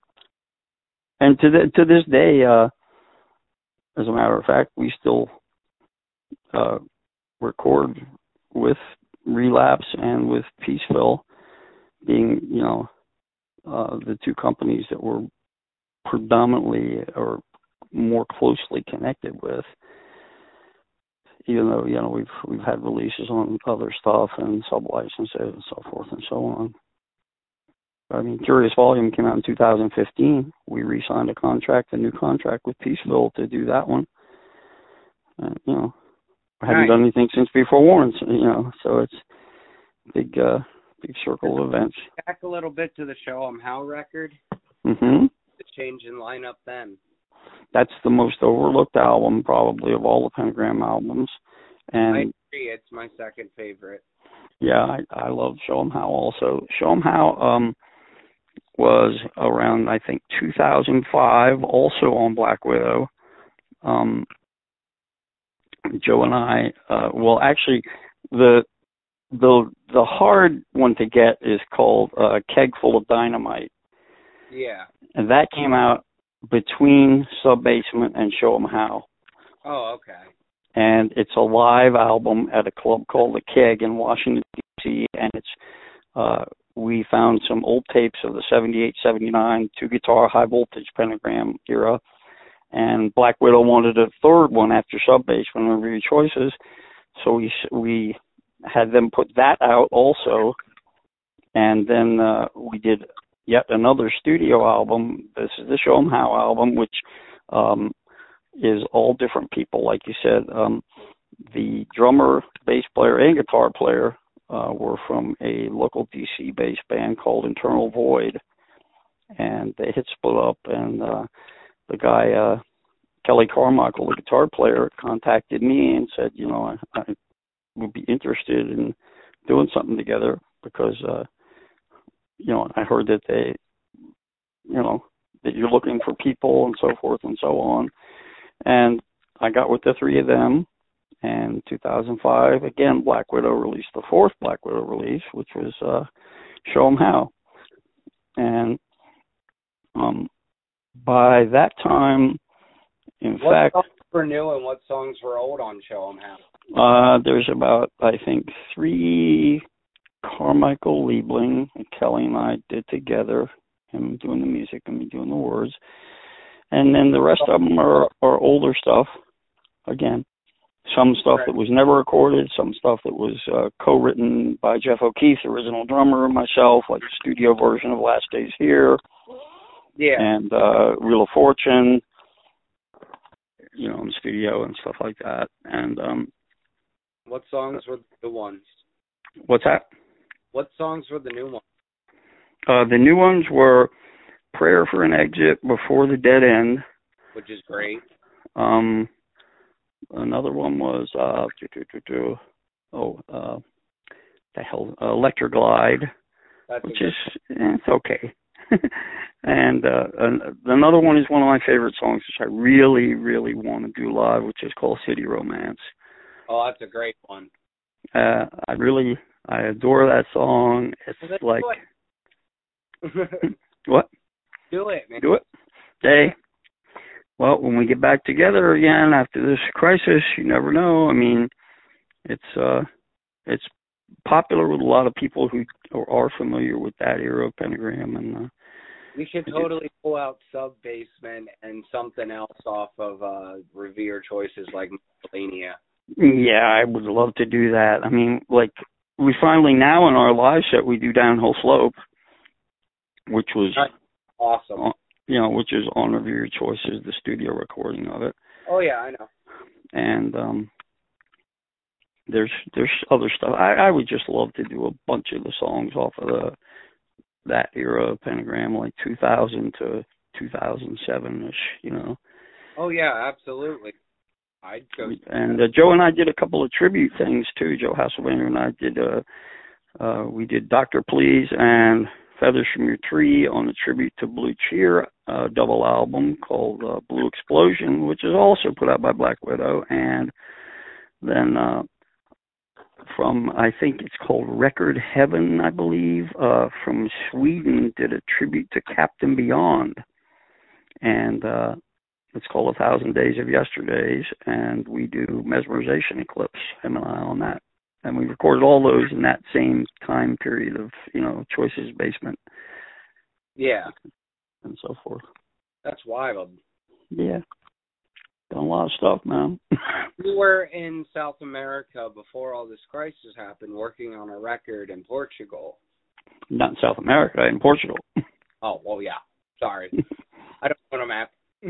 And to the, to this day, uh, as a matter of fact, we still uh, record with Relapse and with Peaceville being, you know, uh, the two companies that we're predominantly or more closely connected with. Even though, you know, we've we've had releases on other stuff and sub-licenses and so forth and so on. I mean, Curious Volume came out in two thousand fifteen. We re-signed a contract, a new contract with Peaceville to do that one. And, you know, I hadn't nice. done anything since Before Warrants, you know, so it's big, uh, big circle of events. Back a little bit to the Show 'Em How record. Mm-hmm. The change in lineup then. That's the most overlooked album, probably, of all the Pentagram albums. And I agree. It's my second favorite. Yeah, I, I love Show 'Em How also. Show 'Em How um, was around, I think, two thousand five, also on Black Widow. Um, Joe and I, uh, well, actually, the the the hard one to get is called uh, Keg Full of Dynamite. Yeah. And that came out between Sub-Basement and Show 'Em How. Oh, okay. And it's a live album at a club called The Keg in Washington, D C, and it's uh, we found some old tapes of the seventy-eight seventy-nine two-guitar high-voltage Pentagram era, and Black Widow wanted a third one after Sub-Basement and Review Choices, so we we had them put that out also, and then uh, we did yet another studio album. This is the Show 'Em How album, which um, is all different people, like you said. Um, the drummer, bass player, and guitar player uh, were from a local D C-based band called Internal Void, and they had split up, and uh, the guy, uh, Kelly Carmichael, the guitar player, contacted me and said, you know, I, I would be interested in doing something together because, uh, you know, I heard that they, you know, that you're looking for people and so forth and so on. And I got with the three of them. And in two thousand five, again, Black Widow released the fourth Black Widow release, which was uh, Show 'Em How. And um, by that time, in what fact... What songs were new and what songs were old on Show 'Em How? Uh, there's about, I think, three Carmichael Liebling and Kelly and I did together, him doing the music and me doing the words. And then the rest of them are, are older stuff, again. Some stuff that was never recorded, some stuff that was uh, co-written by Jeff O'Keefe, the original drummer, and myself, like the studio version of Last Days Here. Yeah. And uh, Wheel of Fortune, you know, in the studio and stuff like that. And um, what songs were the ones? What's that? What songs were the new ones? Uh, the new ones were Prayer for an Exit, Before the Dead End. Which is great. Um... Another one was, uh, doo, doo, doo, doo. oh, uh, the hell, uh, Electroglide, That's which is, eh, it's okay. and uh, another one is one of my favorite songs, which I really, really want to do live, which is called City Romance. Oh, that's a great one. Uh, I really, I adore that song. It's well, like, it. What? Do it, man. Do it. Hey. Well, when we get back together again after this crisis, you never know. I mean, it's uh, it's popular with a lot of people who are familiar with that era of Pentagram, and uh, we should totally pull out Sub Basement and something else off of uh, Revere choices like Miscellanea. Yeah, I would love to do that. I mean, like we finally now in our live set we do Downhill Slope, which was That's awesome. Uh, You know, which is on Revere Choices, the studio recording of it. Oh yeah, I know. And um, there's there's other stuff. I, I would just love to do a bunch of the songs off of the that era of Pentagram, like two thousand to two thousand seven ish. You know. Oh yeah, absolutely. I'd go. And uh, Joe and I did a couple of tribute things too. Joe Hasselbanger and I did. Uh, uh, we did Doctor Please and Feathers from Your Tree on a tribute to Blue Cheer, a double album called uh, Blue Explosion, which is also put out by Black Widow. And then uh, from, I think it's called Record Heaven, I believe, uh, from Sweden, did a tribute to Captain Beyond. And uh, it's called A Thousand Days of Yesterdays. And we do Mesmerization Eclipse, him and I on that. And we recorded all those in that same time period of, you know, Choices Basement. Yeah. And so forth. That's wild. Yeah. Done a lot of stuff, man. We were in South America before all this crisis happened, working on a record in Portugal. Not in South America, in Portugal. Oh, well, yeah. Sorry. I don't want a map.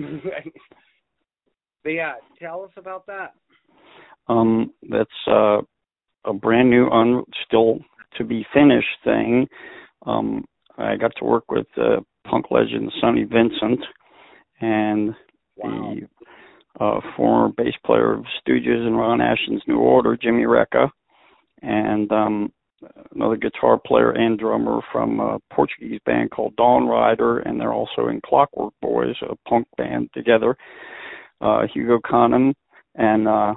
But yeah, tell us about that. Um, that's, uh, a brand new, un, still to be finished thing. Um, I got to work with uh, punk legend Sonny Vincent and wow. the uh, former bass player of Stooges and Ron Asheton's New Order, Jimmy Recca, and um, another guitar player and drummer from a Portuguese band called Dawn Rider, and they're also in Clockwork Boys, a punk band together, uh, Hugo Conan and uh,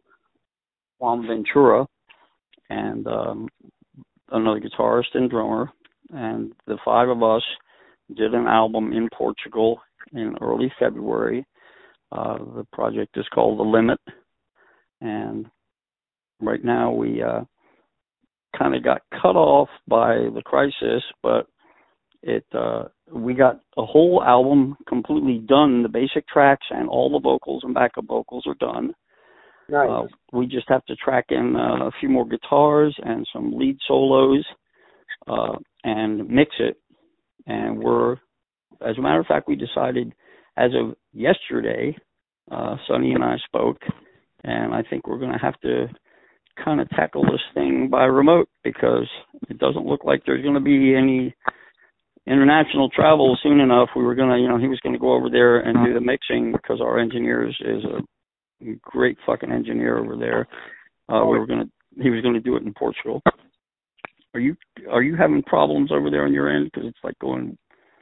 Juan Ventura, and um, another guitarist and drummer, and the five of us did an album in Portugal in early February. Uh, the project is called The Limit, and right now we uh, kind of got cut off by the crisis, but it uh, we got a whole album completely done. The basic tracks and all the vocals and backup vocals are done. Nice. Uh, we just have to track in uh, a few more guitars and some lead solos uh, and mix it. And we're, as a matter of fact, we decided as of yesterday, uh, Sonny and I spoke, and I think we're going to have to kind of tackle this thing by remote because it doesn't look like there's going to be any international travel soon enough. We were going to, you know, he was going to go over there and do the mixing because our engineer is, is a great fucking engineer over there. Uh, we were gonna, he was gonna do it in Portugal. Are you are you having problems over there on your end? Because it's like going.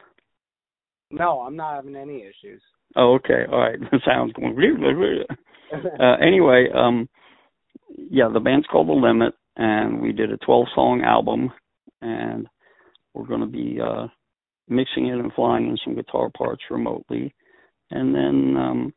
No, I'm not having any issues. Oh, okay, all right. The sound's going. uh, anyway, um, yeah, the band's called The Limit, and we did a twelve song album, and we're going to be uh, mixing it and flying in some guitar parts remotely, and then um,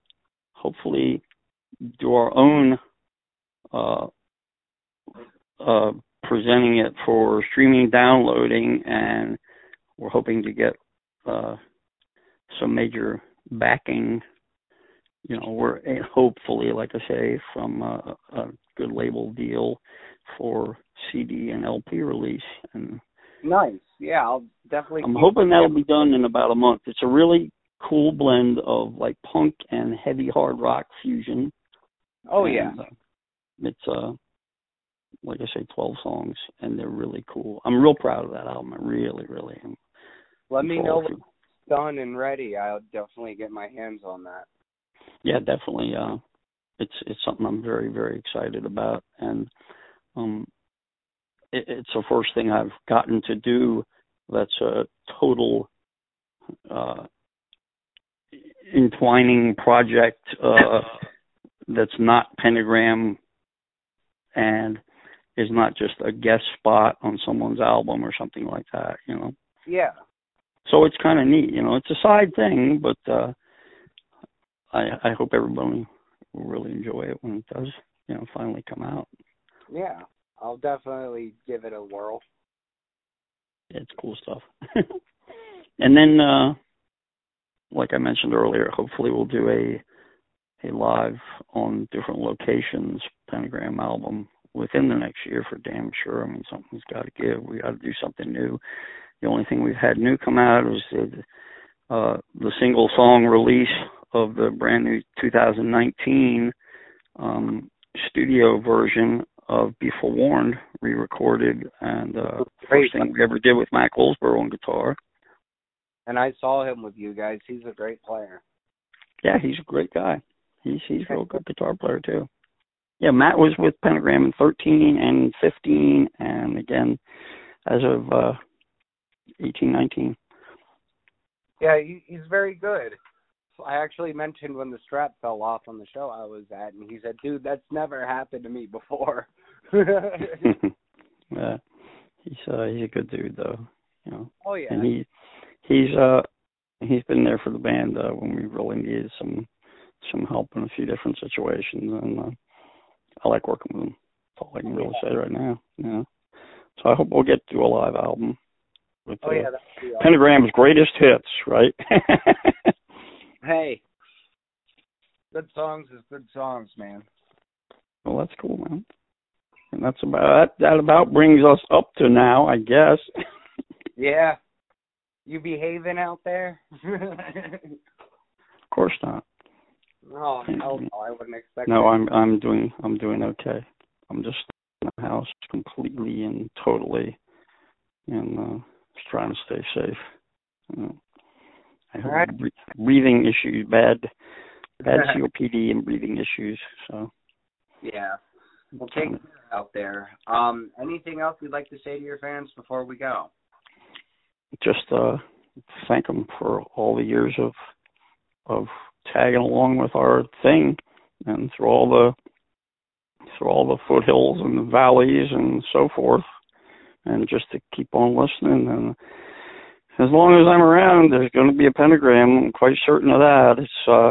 hopefully do our own uh, uh, presenting it for streaming, downloading, and we're hoping to get uh, some major backing. You know, we're hopefully, like I say, from a, a good label deal for C D and L P release. And nice. Yeah, I'll definitely. I'm hoping that'll be done in about a month. It's a really cool blend of like punk and heavy hard rock fusion. Oh and, yeah. Uh, it's uh, like I say, twelve songs, and they're really cool. I'm real proud of that album. I really, really am. Let me know when it's done and ready. I'll definitely get my hands on that. Yeah, definitely. Uh, it's it's something I'm very, very excited about, and um, it, it's the first thing I've gotten to do that's a total uh, entwining project uh, that's not Pentagram and is not just a guest spot on someone's album or something like that, you know. Yeah. So it's kind of neat, you know. It's a side thing, but uh, I I hope everybody will really enjoy it when it does, you know, finally come out. Yeah, I'll definitely give it a whirl. Yeah, it's cool stuff. And then, uh, like I mentioned earlier, hopefully we'll do a a live on different locations Pentagram album within the next year for damn sure. I mean, something's got to give. We got to do something new. The only thing we've had new come out was the, uh, the single song release of the brand new two thousand nineteen um, studio version of Be Forewarned, re-recorded, and uh, first thing we ever did with Matt Goldsboro on guitar. And I saw him with you guys. He's a great player. Yeah, he's a great guy. He's he's a real good guitar player too. Yeah, Matt was with Pentagram in thirteen and fifteen, and again as of uh, eighteen, nineteen. Yeah, he, he's very good. I actually mentioned when the strap fell off on the show I was at, and he said, "Dude, that's never happened to me before." Yeah, he's uh, he's a good dude though, you know. Oh yeah. And he he's uh he's been there for the band uh, when we really needed some some help in a few different situations, and uh, I like working with him. That's all I can really say right now. Yeah. So I hope we'll get to do a live album with oh, uh, yeah, that'd be awesome. Pentagram's greatest hits, right? Hey, good songs is good songs, man. Well, that's cool, man. And that's about that. That about brings us up to now, I guess. Yeah. You behaving out there? Of course not. No, hell no, I wouldn't expect. No, that. I'm I'm doing I'm doing okay. I'm just in the house completely and totally, and uh, just trying to stay safe. You know, I have right. bre- breathing issues, bad bad C O P D and breathing issues. So yeah, well, take care out there. Um, anything else you'd like to say to your fans before we go? Just uh, thank them for all the years of of tagging along with our thing, and through all the through all the foothills and the valleys and so forth, and just to keep on listening. And as long as I'm around, there's going to be a Pentagram. I'm quite certain of that. It's uh,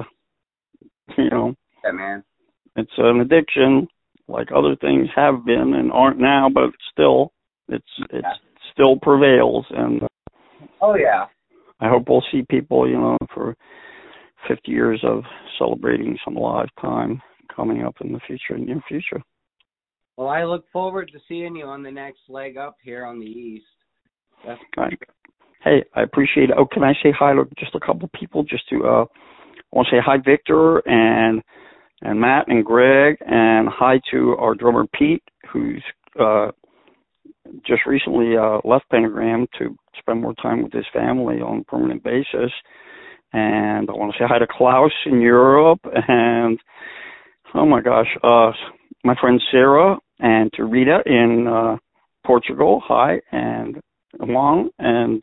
you know, yeah, man. It's an addiction, like other things have been and aren't now, but still, it's it's yeah. still prevails. And oh yeah, I hope we'll see people, you know, for fifty years of celebrating some live time coming up in the future, near future. Well, I look forward to seeing you on the next leg up here on the East. That's right. Hey, I appreciate it. Oh, can I say hi to just a couple people? Just to, uh, I want to say hi, Victor and and Matt and Greg, and hi to our drummer Pete, who's uh, just recently uh, left Pentagram to spend more time with his family on a permanent basis. And I want to say hi to Klaus in Europe, and oh my gosh, uh, my friend Sarah, and to Rita in uh, Portugal. Hi, and Juan and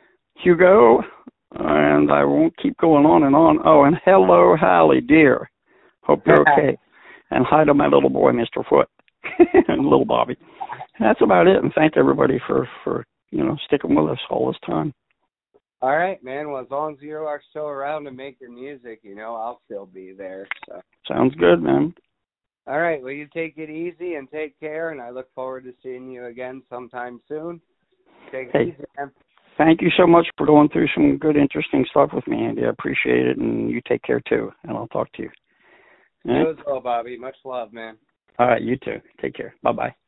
Hugo, and I won't keep going on and on. Oh, and hello, Hallie, dear. Hope you're okay. And hi to my little boy, Mister Foot, and little Bobby. And that's about it. And thank everybody for, for you know sticking with us all this time. All right, man. Well, as long as you are still around to make your music, you know, I'll still be there. So. Sounds good, man. All right. Well, you take it easy and take care, and I look forward to seeing you again sometime soon. Take it Hey, easy, man. Thank you so much for going through some good, interesting stuff with me, Andy. I appreciate it, and you take care too, and I'll talk to you. All right? You as well, Bobby. Much love, man. All right, you too. Take care. Bye-bye.